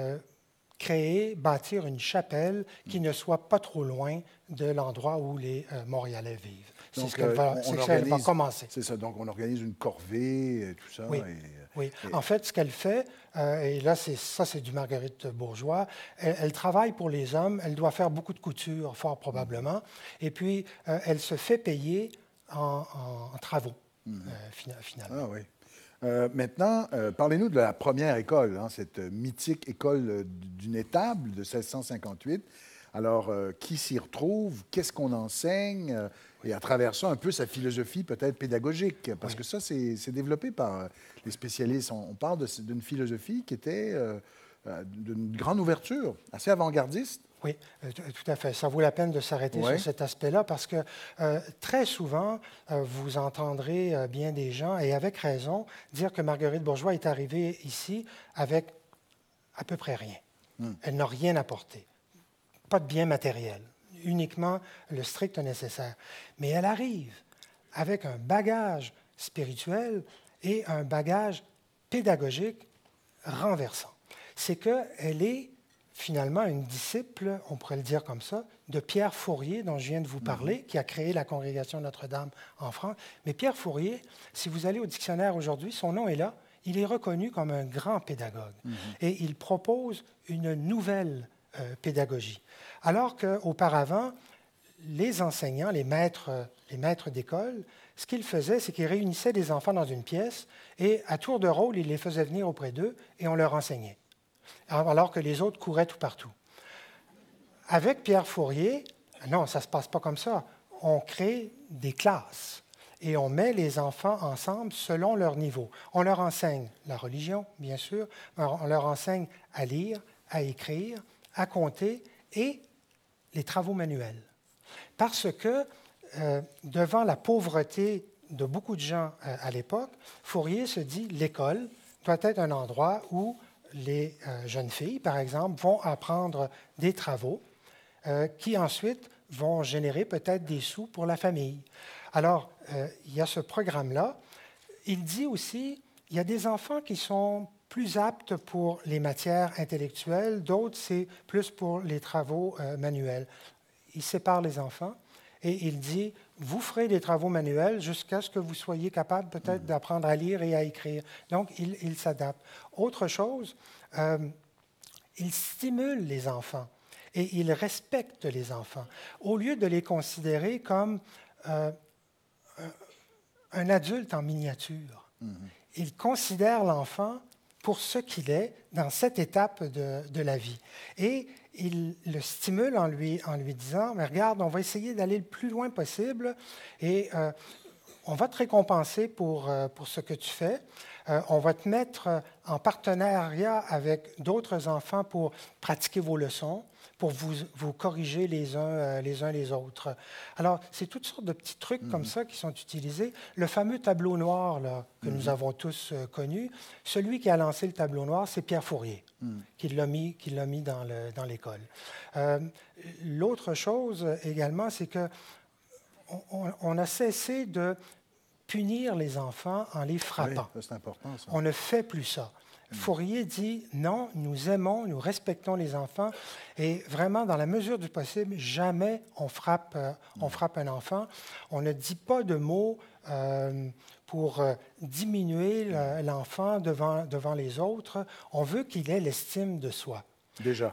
S2: bâtir une chapelle qui ne soit pas trop loin de l'endroit où les Montréalais vivent. C'est ce qu'elle va commencer.
S1: C'est ça, donc on organise une corvée, tout ça.
S2: Oui, oui. En fait, ce qu'elle fait, et là, c'est du Marguerite Bourgeois, elle travaille pour les hommes, elle doit faire beaucoup de couture, fort probablement, et puis elle se fait payer en travaux, finalement.
S1: Ah oui. Maintenant, parlez-nous de la première école, hein, cette mythique école d'une étable de 1658. Alors, qui s'y retrouve? Qu'est-ce qu'on enseigne? Et à travers ça, un peu sa philosophie peut-être pédagogique, parce que ça, c'est développé par les spécialistes. On parle d'une philosophie qui était d'une grande ouverture, assez avant-gardiste.
S2: Oui, tout à fait. Ça vaut la peine de s'arrêter sur cet aspect-là parce que très souvent, vous entendrez bien des gens, et avec raison, dire que Marguerite Bourgeois est arrivée ici avec à peu près rien. Elle n'a rien apporté. Pas de bien matériel, uniquement le strict nécessaire. Mais elle arrive avec un bagage spirituel et un bagage pédagogique renversant. C'est qu'elle est finalement une disciple, on pourrait le dire comme ça, de Pierre Fourier, dont je viens de vous parler, qui a créé la Congrégation Notre-Dame en France. Mais Pierre Fourier, si vous allez au dictionnaire aujourd'hui, son nom est là, il est reconnu comme un grand pédagogue. Et il propose une nouvelle pédagogie. Alors qu'auparavant, les enseignants, les maîtres d'école, ce qu'ils faisaient, c'est qu'ils réunissaient des enfants dans une pièce et à tour de rôle, ils les faisaient venir auprès d'eux et on leur enseignait, alors que les autres couraient tout partout. Avec Pierre Fourier, non, ça ne se passe pas comme ça. On crée des classes et on met les enfants ensemble selon leur niveau. On leur enseigne la religion, bien sûr, on leur enseigne à lire, à écrire, à compter et les travaux manuels. Parce que devant la pauvreté de beaucoup de gens à l'époque, Fourier se dit l'école doit être un endroit où les jeunes filles, par exemple, vont apprendre des travaux qui ensuite vont générer peut-être des sous pour la famille. Alors, il y a ce programme-là. Il dit aussi, il y a des enfants qui sont plus aptes pour les matières intellectuelles, d'autres, c'est plus pour les travaux manuels. Il sépare les enfants et il dit, vous ferez des travaux manuels jusqu'à ce que vous soyez capable peut-être d'apprendre à lire et à écrire. Donc, il s'adapte. Autre chose, il stimule les enfants et il respecte les enfants. Au lieu de les considérer comme un adulte en miniature, il considère l'enfant pour ce qu'il est dans cette étape de la vie. Et il le stimule en lui disant, mais regarde, on va essayer d'aller le plus loin possible et on va te récompenser pour ce que tu fais. On va te mettre en partenariat avec d'autres enfants pour pratiquer vos leçons, pour vous corriger les uns les autres. Alors, c'est toutes sortes de petits trucs comme ça qui sont utilisés. Le fameux tableau noir là, que nous avons tous connu, celui qui a lancé le tableau noir, c'est Pierre Fourier, qui l'a mis dans l'école. L'autre chose également, c'est que on a cessé de punir les enfants en les frappant.
S1: Oui, c'est important, ça.
S2: On ne fait plus ça. Fourier dit non, nous aimons, nous respectons les enfants et vraiment, dans la mesure du possible, jamais on frappe un enfant. On ne dit pas de mots pour diminuer l'enfant devant les autres. On veut qu'il ait l'estime de soi.
S1: Déjà.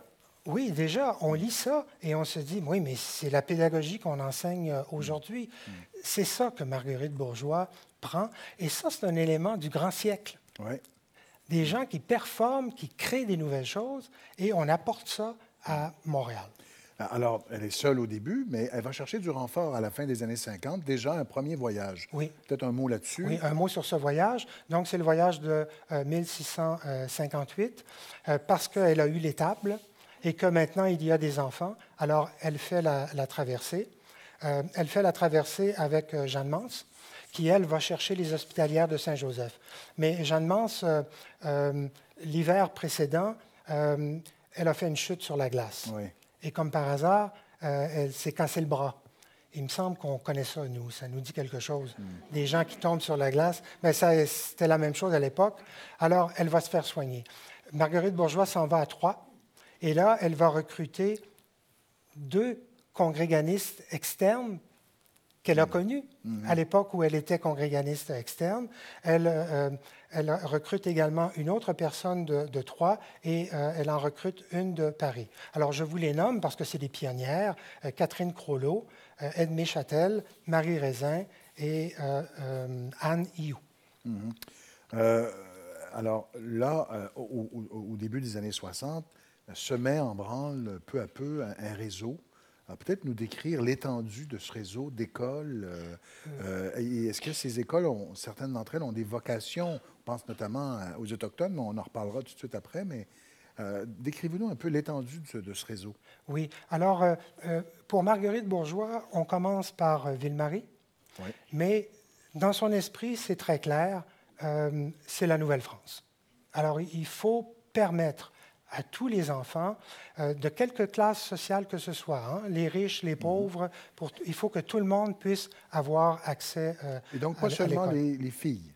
S2: Oui, déjà, on lit ça et on se dit, oui, mais c'est la pédagogie qu'on enseigne aujourd'hui. C'est ça que Marguerite Bourgeois prend. Et ça, c'est un élément du grand siècle.
S1: Oui.
S2: Des gens qui performent, qui créent des nouvelles choses, et on apporte ça à Montréal.
S1: Alors, elle est seule au début, mais elle va chercher du renfort à la fin des années 50, déjà un premier voyage.
S2: Oui.
S1: Peut-être un mot là-dessus.
S2: Oui, un mot sur ce voyage. Donc, c'est le voyage de 1658, parce qu'elle a eu l'étable et que maintenant, il y a des enfants. Alors, elle fait la traversée. Elle fait la traversée avec Jeanne Mance, qui, elle, va chercher les hospitalières de Saint-Joseph. Mais Jeanne Mance, l'hiver précédent, elle a fait une chute sur la glace.
S1: Oui.
S2: Et comme par hasard, elle s'est cassé le bras. Il me semble qu'on connaît ça, nous. Ça nous dit quelque chose. Des gens qui tombent sur la glace. Mais c'était la même chose à l'époque. Alors, elle va se faire soigner. Marguerite Bourgeois s'en va à Troyes. Et là, elle va recruter 2 congréganistes externes qu'elle a connus à l'époque où elle était congréganiste externe. Elle recrute également une autre personne de Troyes et elle en recrute une de Paris. Alors, je vous les nomme parce que c'est des pionnières. Catherine Crolot, Edmé Châtel, Marie Raisin et Anne Ioux.
S1: Alors là, au début des années 60, se met en branle peu à peu un réseau. Peut-être nous décrire l'étendue de ce réseau d'écoles. Est-ce que ces écoles, certaines d'entre elles ont des vocations? On pense notamment aux Autochtones, mais on en reparlera tout de suite après. Mais décrivez-nous un peu l'étendue de ce réseau.
S2: Oui. Alors, pour Marguerite Bourgeois, on commence par Ville-Marie.
S1: Oui.
S2: Mais dans son esprit, c'est très clair, c'est la Nouvelle-France. Alors, il faut permettre à tous les enfants, de quelque classe sociale que ce soit, hein, les riches, les pauvres, il faut que tout le monde puisse avoir accès
S1: Et donc, pas seulement les filles.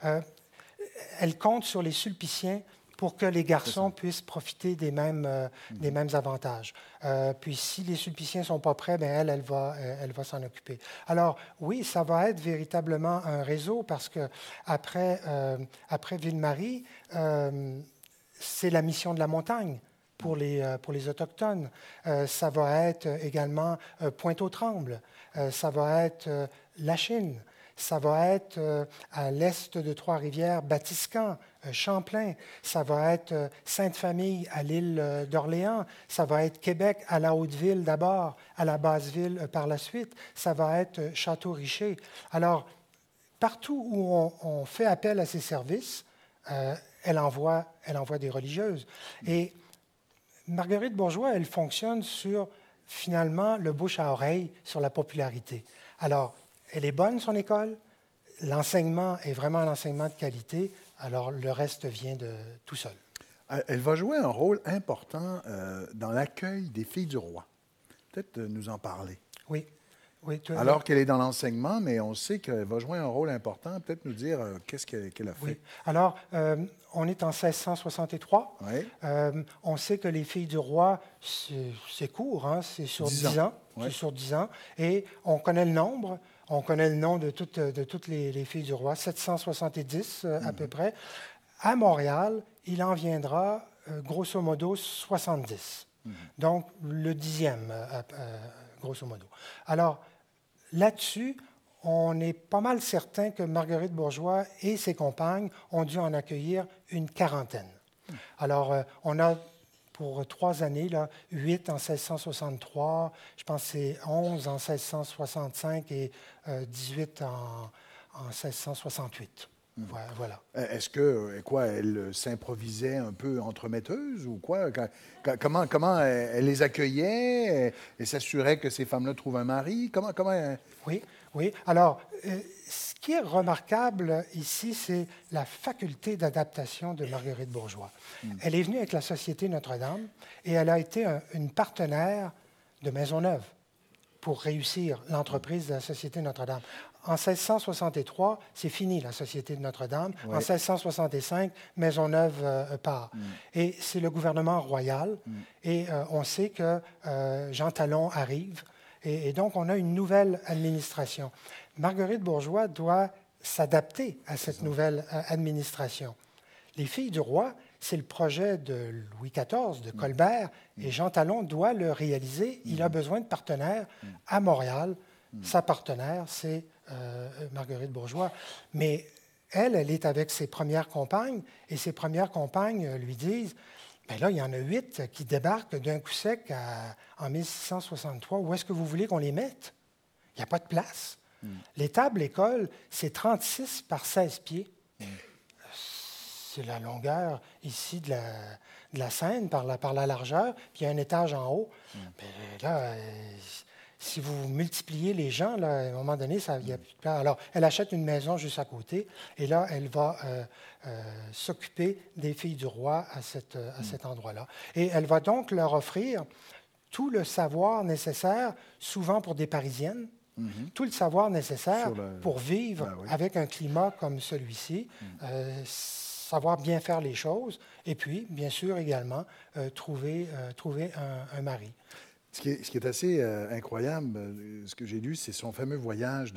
S2: Elle compte sur les Sulpiciens pour que les garçons puissent profiter des mêmes avantages. Puis, si les Sulpiciens ne sont pas prêts, bien, elle va s'en occuper. Alors, oui, ça va être véritablement un réseau parce qu'après Ville-Marie, c'est la mission de la montagne pour les Autochtones. Ça va être également Pointe-aux-Trembles. Ça va être Lachine. Ça va être à l'est de Trois-Rivières, Batiscan, Champlain. Ça va être Sainte-Famille à l'île d'Orléans. Ça va être Québec à la Haute-Ville d'abord, à la Basse-Ville par la suite. Ça va être Château-Richer. Alors, partout où on fait appel à ces services, elle envoie des religieuses. Et Marguerite Bourgeois, elle fonctionne sur, finalement, le bouche à oreille, sur la popularité. Alors, elle est bonne, son école. L'enseignement est vraiment un enseignement de qualité. Alors, le reste vient de tout seul.
S1: Elle va jouer un rôle important dans l'accueil des filles du roi. Peut-être nous en parler.
S2: Oui. Oui,
S1: alors qu'elle est dans l'enseignement, mais on sait qu'elle va jouer un rôle important. Peut-être nous dire qu'est-ce qu'elle a fait.
S2: Oui. Alors, on est en 1663.
S1: Oui.
S2: On sait que les filles du roi, c'est court, hein, c'est sur 10 ans.
S1: Oui.
S2: C'est sur 10 ans. Et on connaît le nombre. On connaît le nom de toutes les filles du roi, 770 à peu près. À Montréal, il en viendra grosso modo 70. Donc, le 10e, grosso modo. Alors, là-dessus, on est pas mal certain que Marguerite Bourgeois et ses compagnes ont dû en accueillir une quarantaine. Alors, on a pour 3 années, là, 8 en 1663, je pense que c'est 11 en 1665 et 18 en 1668. Voilà.
S1: Est-ce qu'elle s'improvisait un peu entremetteuse ou quoi? Comment elle les accueillait et s'assurait que ces femmes-là trouvent un mari? Comment
S2: Oui. Alors, ce qui est remarquable ici, c'est la faculté d'adaptation de Marguerite Bourgeois. Elle est venue avec la Société Notre-Dame et elle a été une partenaire de Maisonneuve pour réussir l'entreprise de la Société Notre-Dame. En 1663, c'est fini, la Société de Notre-Dame. Oui. En 1665, Maisonneuve part. Et c'est le gouvernement royal. Et on sait que Jean Talon arrive. Et donc, on a une nouvelle administration. Marguerite Bourgeois doit s'adapter à cette nouvelle administration. Les filles du roi, c'est le projet de Louis XIV, de Colbert, et Jean Talon doit le réaliser. Il a besoin de partenaires à Montréal. Sa partenaire, c'est Marguerite Bourgeois. Mais elle est avec ses premières compagnes, et ses premières compagnes lui disent, bien là, il y en a 8 qui débarquent d'un coup sec en 1663. Où est-ce que vous voulez qu'on les mette? Il n'y a pas de place. L'étable école, c'est 36 par 16 pieds. C'est la longueur ici de la scène par la largeur, puis il y a un étage en haut. Bien, là, si vous multipliez les gens, là, à un moment donné, il n'y a plus de place. Alors, elle achète une maison juste à côté, et là, elle va s'occuper des filles du roi à cet endroit-là. Et elle va donc leur offrir tout le savoir nécessaire, souvent pour des Parisiennes, tout le savoir nécessaire pour vivre avec un climat comme celui-ci, savoir bien faire les choses, et puis, bien sûr, également, trouver un mari.
S1: Ce qui est assez incroyable, ce que j'ai lu, c'est son fameux voyage de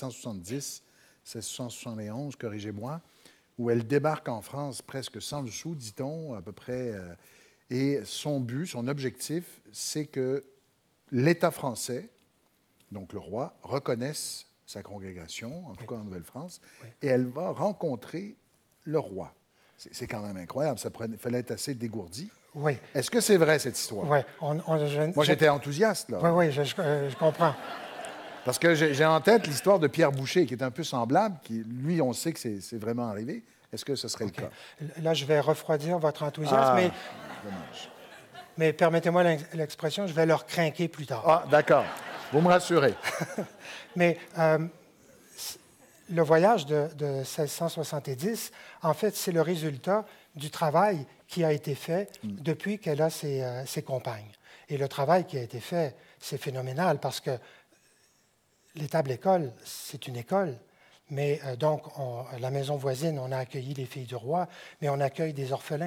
S1: 1670-1671, corrigez-moi, où elle débarque en France presque sans le sou, dit-on, à peu près. Et son but, son objectif, c'est que l'État français, donc le roi, reconnaisse sa congrégation, en tout cas en Nouvelle-France, et elle va rencontrer le roi. C'est quand même incroyable, il fallait être assez dégourdi.
S2: Oui.
S1: Est-ce que c'est vrai, cette histoire?
S2: Oui.
S1: Moi, j'étais enthousiaste, là.
S2: Oui, je comprends.
S1: Parce que j'ai en tête l'histoire de Pierre Boucher, qui est un peu semblable, qui, lui, on sait que c'est vraiment arrivé. Est-ce que ce serait le cas?
S2: Là, je vais refroidir votre enthousiasme, mais permettez-moi l'expression, je vais leur crinquer plus tard.
S1: Ah, d'accord. Vous me rassurez.
S2: Mais le voyage de 1670, en fait, c'est le résultat du travail qui a été fait depuis qu'elle a ses compagnes. Et le travail qui a été fait, c'est phénoménal parce que l'étable école, c'est une école. Mais donc, la maison voisine, on a accueilli les filles du roi, mais on accueille des orphelins.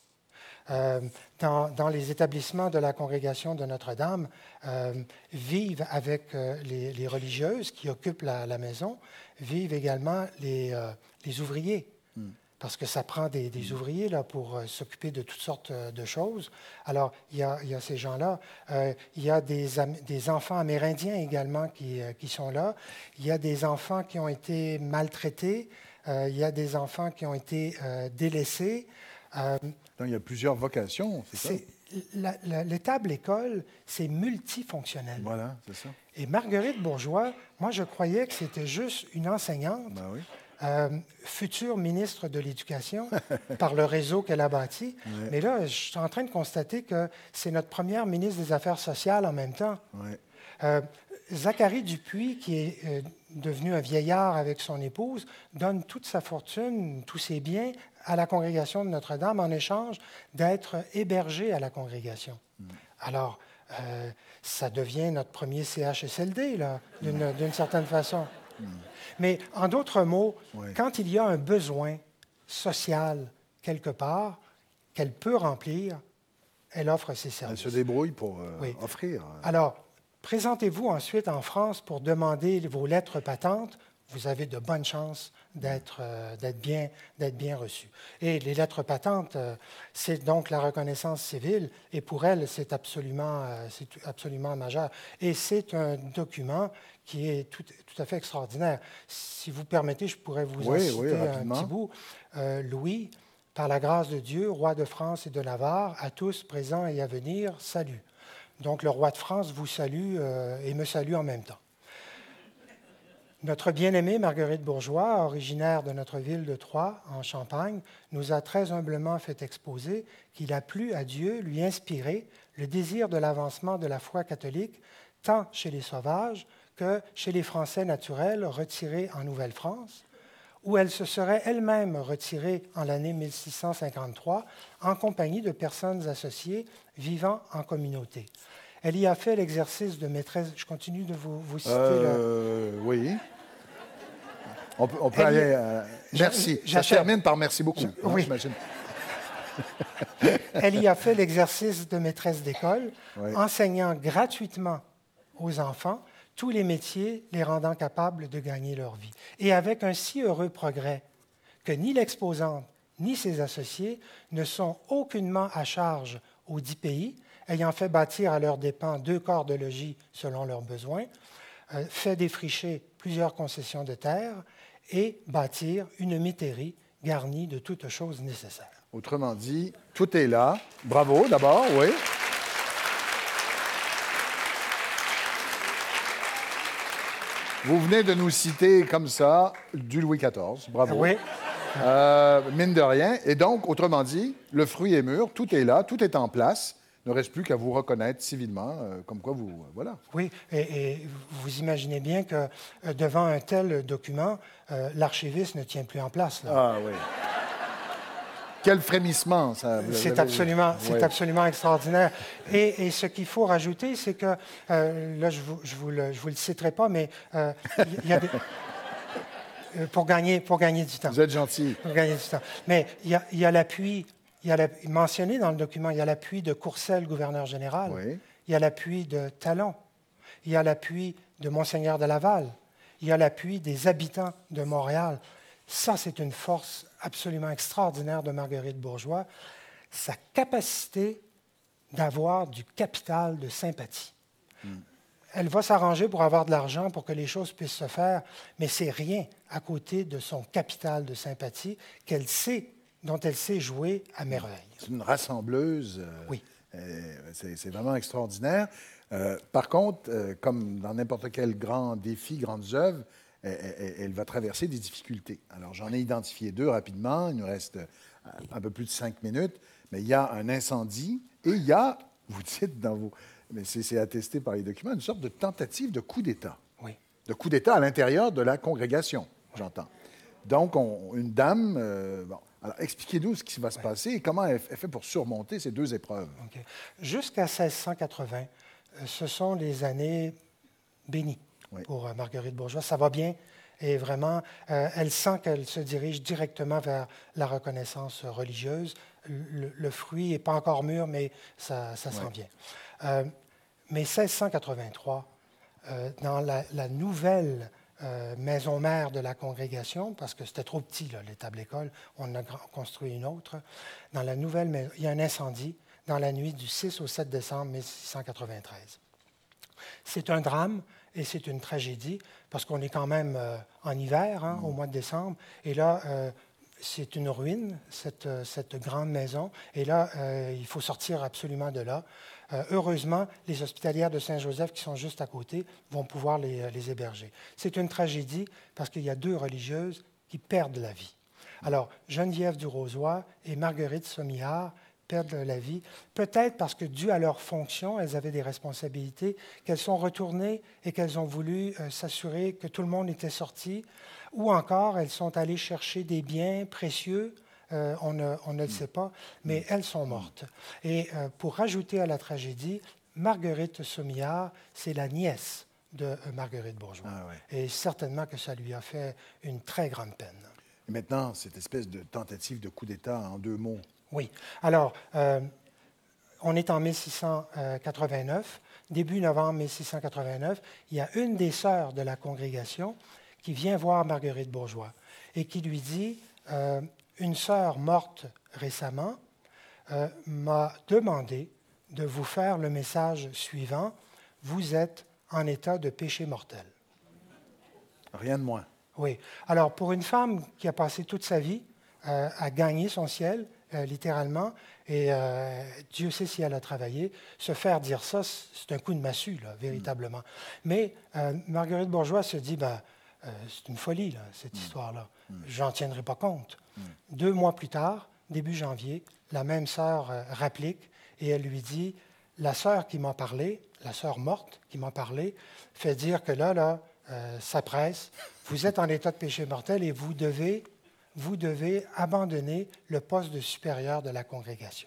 S2: Dans les établissements de la congrégation de Notre-Dame, vivent avec les religieuses qui occupent la maison, vivent également les ouvriers. Parce que ça prend des ouvriers là, pour s'occuper de toutes sortes de choses. Alors, il y a ces gens-là. Il y a des enfants amérindiens également qui sont là. Il y a des enfants qui ont été maltraités. Il y a des enfants qui ont été délaissés.
S1: Donc, il y a plusieurs vocations, c'est ça?
S2: L'étable école, c'est multifonctionnel.
S1: Voilà, c'est ça.
S2: Et Marguerite Bourgeois, moi, je croyais que c'était juste une enseignante.
S1: Ben oui.
S2: Future ministre de l'Éducation par le réseau qu'elle a bâti. Oui. Mais là, je suis en train de constater que c'est notre première ministre des Affaires sociales en même temps.
S1: Oui.
S2: Zachary Dupuis, qui est devenu un vieillard avec son épouse, donne toute sa fortune, tous ses biens à la congrégation de Notre-Dame en échange d'être hébergé à la congrégation. Alors, ça devient notre premier CHSLD, là, d'une certaine façon. Mais en d'autres mots, quand il y a un besoin social quelque part qu'elle peut remplir, elle offre ses services.
S1: Elle se débrouille pour offrir.
S2: Alors, présentez-vous ensuite en France pour demander vos lettres patentes. Vous avez de bonnes chances d'être bien reçu. Et les lettres patentes, c'est donc la reconnaissance civile, et pour elle, c'est absolument majeur. Et c'est un document qui est tout à fait extraordinaire. Si vous permettez, je pourrais vous en citer un petit bout. Louis, par la grâce de Dieu, roi de France et de Navarre, à tous présents et à venir, salut. Donc le roi de France vous salue et me salue en même temps. Notre bien-aimée Marguerite Bourgeois, originaire de notre ville de Troyes, en Champagne, nous a très humblement fait exposer qu'il a plu à Dieu lui inspirer le désir de l'avancement de la foi catholique, tant chez les sauvages que chez les Français naturels retirés en Nouvelle-France, où elle se serait elle-même retirée en l'année 1653 en compagnie de personnes associées vivant en communauté. Elle y a fait l'exercice de maîtresse. Je continue de vous citer.
S1: Oui. On peut aller. Merci. Ça termine par merci beaucoup.
S2: Oui. J'imagine. Elle y a fait l'exercice de maîtresse d'école, enseignant gratuitement aux enfants tous les métiers les rendant capables de gagner leur vie. Et avec un si heureux progrès que ni l'exposante ni ses associés ne sont aucunement à charge aux 10 pays, ayant fait bâtir à leurs dépens 2 corps de logis selon leurs besoins, fait défricher plusieurs concessions de terre et bâtir une métairie garnie de toutes choses nécessaires.
S1: Autrement dit, tout est là. Bravo d'abord, oui. Vous venez de nous citer comme ça du Louis XIV. Bravo.
S2: Oui.
S1: Mine de rien. Et donc, autrement dit, le fruit est mûr, tout est là, tout est en place. Il ne reste plus qu'à vous reconnaître civilement, comme quoi vous... voilà.
S2: Oui, et vous imaginez bien que devant un tel document, l'archiviste ne tient plus en place. Là.
S1: Ah oui. Quel frémissement, ça.
S2: C'est absolument extraordinaire. Et ce qu'il faut rajouter, c'est que, là, je vous le citerai pas, mais il y a des... pour gagner du temps.
S1: Vous êtes gentil.
S2: Pour gagner du temps. Mais il y a l'appui... mentionné dans le document, il y a l'appui de Courcelles, gouverneur général.
S1: Oui.
S2: Il y a l'appui de Talon. Il y a l'appui de Monseigneur de Laval. Il y a l'appui des habitants de Montréal. Ça, c'est une force absolument extraordinaire de Marguerite Bourgeois, sa capacité d'avoir du capital de sympathie. Elle va s'arranger pour avoir de l'argent pour que les choses puissent se faire, mais c'est rien à côté de son capital de sympathie dont elle sait jouer à merveille.
S1: C'est une rassembleuse.
S2: Oui.
S1: C'est vraiment extraordinaire. Par contre, comme dans n'importe quel grand défi, grandes œuvres, elle va traverser des difficultés. Alors, j'en ai identifié 2 rapidement. Il nous reste un peu plus de 5 minutes. Mais il y a un incendie et il y a, vous dites dans vos... Mais c'est attesté par les documents, une sorte de tentative de coup d'État.
S2: Oui.
S1: De coup d'État à l'intérieur de la congrégation, j'entends. Donc, une dame... bon, alors, expliquez-nous ce qui va se passer et comment elle fait pour surmonter ces 2 épreuves.
S2: Okay. Jusqu'à 1680, ce sont les années bénies pour Marguerite Bourgeois. Ça va bien et vraiment, elle sent qu'elle se dirige directement vers la reconnaissance religieuse. Le fruit n'est pas encore mûr, mais ça s'en vient. Mais 1683, dans la nouvelle maison mère de la congrégation, parce que c'était trop petit, là, l'étable école, on a construit une autre. Dans la nouvelle maison, il y a un incendie dans la nuit du 6 au 7 décembre 1693. C'est un drame et c'est une tragédie, parce qu'on est quand même en hiver, au mois de décembre, et là, c'est une ruine, cette grande maison, et là, il faut sortir absolument de là. Heureusement, les hospitalières de Saint-Joseph, qui sont juste à côté, vont pouvoir les héberger. C'est une tragédie parce qu'il y a 2 religieuses qui perdent la vie. Alors, Geneviève du Rozoy et Marguerite Somillard perdent la vie, peut-être parce que, dû à leur fonction, elles avaient des responsabilités, qu'elles sont retournées et qu'elles ont voulu s'assurer que tout le monde était sorti, ou encore elles sont allées chercher des biens précieux. On ne le sait pas, mais elles sont mortes. Et pour rajouter à la tragédie, Marguerite Somillard, c'est la nièce de Marguerite Bourgeois. Ah ouais. Et certainement que ça lui a fait une très grande peine.
S1: Et maintenant, cette espèce de tentative de coup d'État en 2 mots.
S2: Oui. Alors, on est en 1689. Début novembre 1689, il y a une des sœurs de la congrégation qui vient voir Marguerite Bourgeois et qui lui dit... une sœur morte récemment m'a demandé de vous faire le message suivant. Vous êtes en état de péché mortel.
S1: Rien de moins.
S2: Oui. Alors, pour une femme qui a passé toute sa vie à gagner son ciel, littéralement, et Dieu sait si elle a travaillé, se faire dire ça, c'est un coup de massue, là, véritablement. Mais Marguerite Bourgeois se dit, c'est une folie, là, cette histoire-là. J'en tiendrai pas compte. 2 mois plus tard, début janvier, la même sœur rapplique et elle lui dit, la sœur qui m'a parlé, la sœur morte qui m'a parlé, fait dire que là, ça presse, vous êtes en état de péché mortel et vous devez abandonner le poste de supérieur de la congrégation.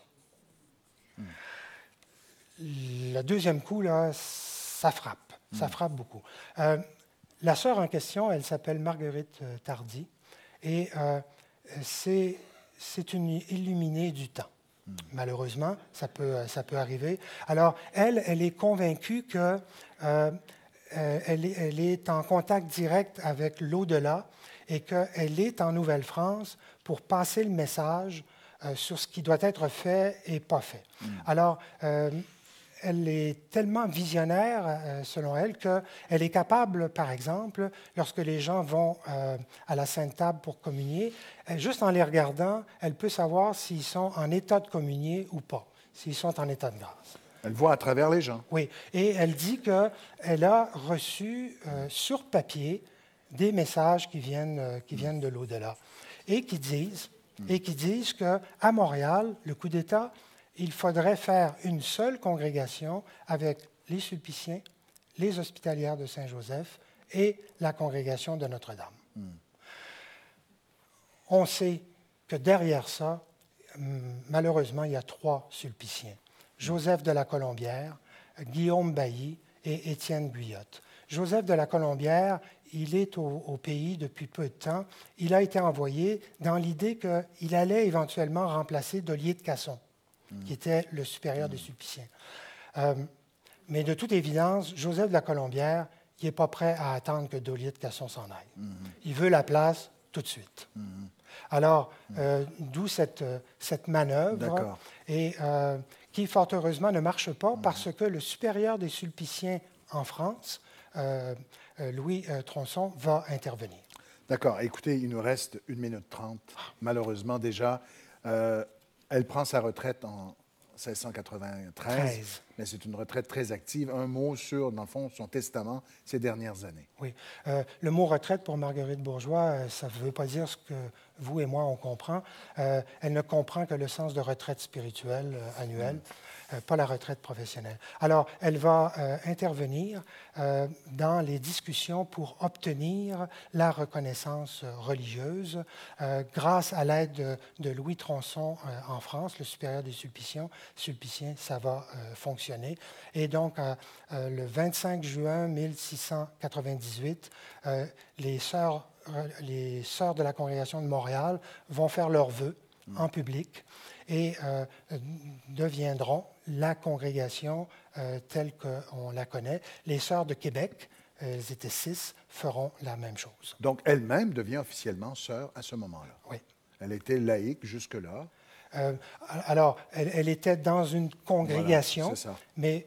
S2: Le deuxième coup, là, ça frappe. Ça frappe beaucoup. La sœur en question, elle s'appelle Marguerite Tardy et c'est une illuminée du temps. Malheureusement, ça peut arriver. Alors, elle est convaincue que elle est en contact direct avec l'au-delà et qu'elle est en Nouvelle-France pour passer le message sur ce qui doit être fait et pas fait. Alors, elle est tellement visionnaire, selon elle, qu'elle est capable, par exemple, lorsque les gens vont à la Sainte Table pour communier, juste en les regardant, elle peut savoir s'ils sont en état de communier ou pas, s'ils sont en état de grâce.
S1: Elle voit à travers les gens.
S2: Oui, et elle dit qu'elle a reçu sur papier des messages qui viennent de l'au-delà et qui disent qu'à Montréal, le coup d'État, il faudrait faire une seule congrégation avec les Sulpiciens, les Hospitalières de Saint-Joseph et la congrégation de Notre-Dame. On sait que derrière ça, malheureusement, il y a 3 Sulpiciens. Joseph de la Colombière, Guillaume Bailly et Étienne Guyotte. Joseph de la Colombière, il est au pays depuis peu de temps. Il a été envoyé dans l'idée qu'il allait éventuellement remplacer Dollier de Casson, qui était le supérieur des Sulpiciens. Mais de toute évidence, Joseph de la Colombière, il n'est pas prêt à attendre que Dollier de Casson s'en aille. Il veut la place tout de suite. Alors, d'où cette manœuvre, et qui, fort heureusement, ne marche pas parce que le supérieur des Sulpiciens en France, Louis Tronçon, va intervenir.
S1: D'accord. Écoutez, il nous reste 1 minute 30. Malheureusement, déjà, elle prend sa retraite en 1693, mais c'est une retraite très active. Un mot sur, dans le fond, son testament ces dernières années.
S2: Oui. Le mot retraite pour Marguerite Bourgeois, ça ne veut pas dire ce que vous et moi, on comprend. Elle ne comprend que le sens de retraite spirituelle annuelle, pas la retraite professionnelle. Alors, elle va intervenir dans les discussions pour obtenir la reconnaissance religieuse grâce à l'aide de Louis Tronçon en France, le supérieur des Sulpiciens, ça va fonctionner. Et donc, le 25 juin 1698, les sœurs de la congrégation de Montréal vont faire leurs vœux en public et deviendront la congrégation telle qu'on la connaît. Les sœurs de Québec, elles étaient 6, feront la même chose.
S1: Donc, elle-même devient officiellement sœur à ce moment-là.
S2: Oui.
S1: Elle était laïque jusque-là.
S2: Alors, elle était dans une congrégation,
S1: voilà,
S2: mais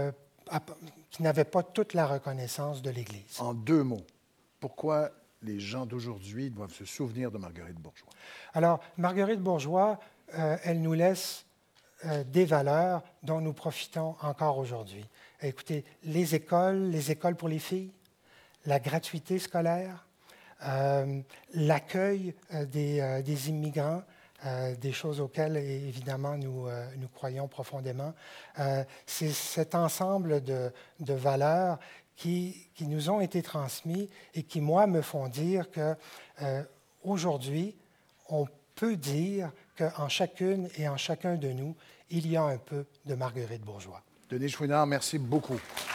S2: qui n'avait pas toute la reconnaissance de l'Église.
S1: En 2 mots, pourquoi les gens d'aujourd'hui doivent se souvenir de Marguerite Bourgeois?
S2: Alors, Marguerite Bourgeois, elle nous laisse des valeurs dont nous profitons encore aujourd'hui. Écoutez, les écoles pour les filles, la gratuité scolaire, l'accueil des immigrants, des choses auxquelles, évidemment, nous croyons profondément. C'est cet ensemble de valeurs qui nous ont été transmises et qui, moi, me font dire qu'aujourd'hui, on peut dire qu'en chacune et en chacun de nous, il y a un peu de Marguerite Bourgeois.
S1: Denis Chouinard, merci beaucoup.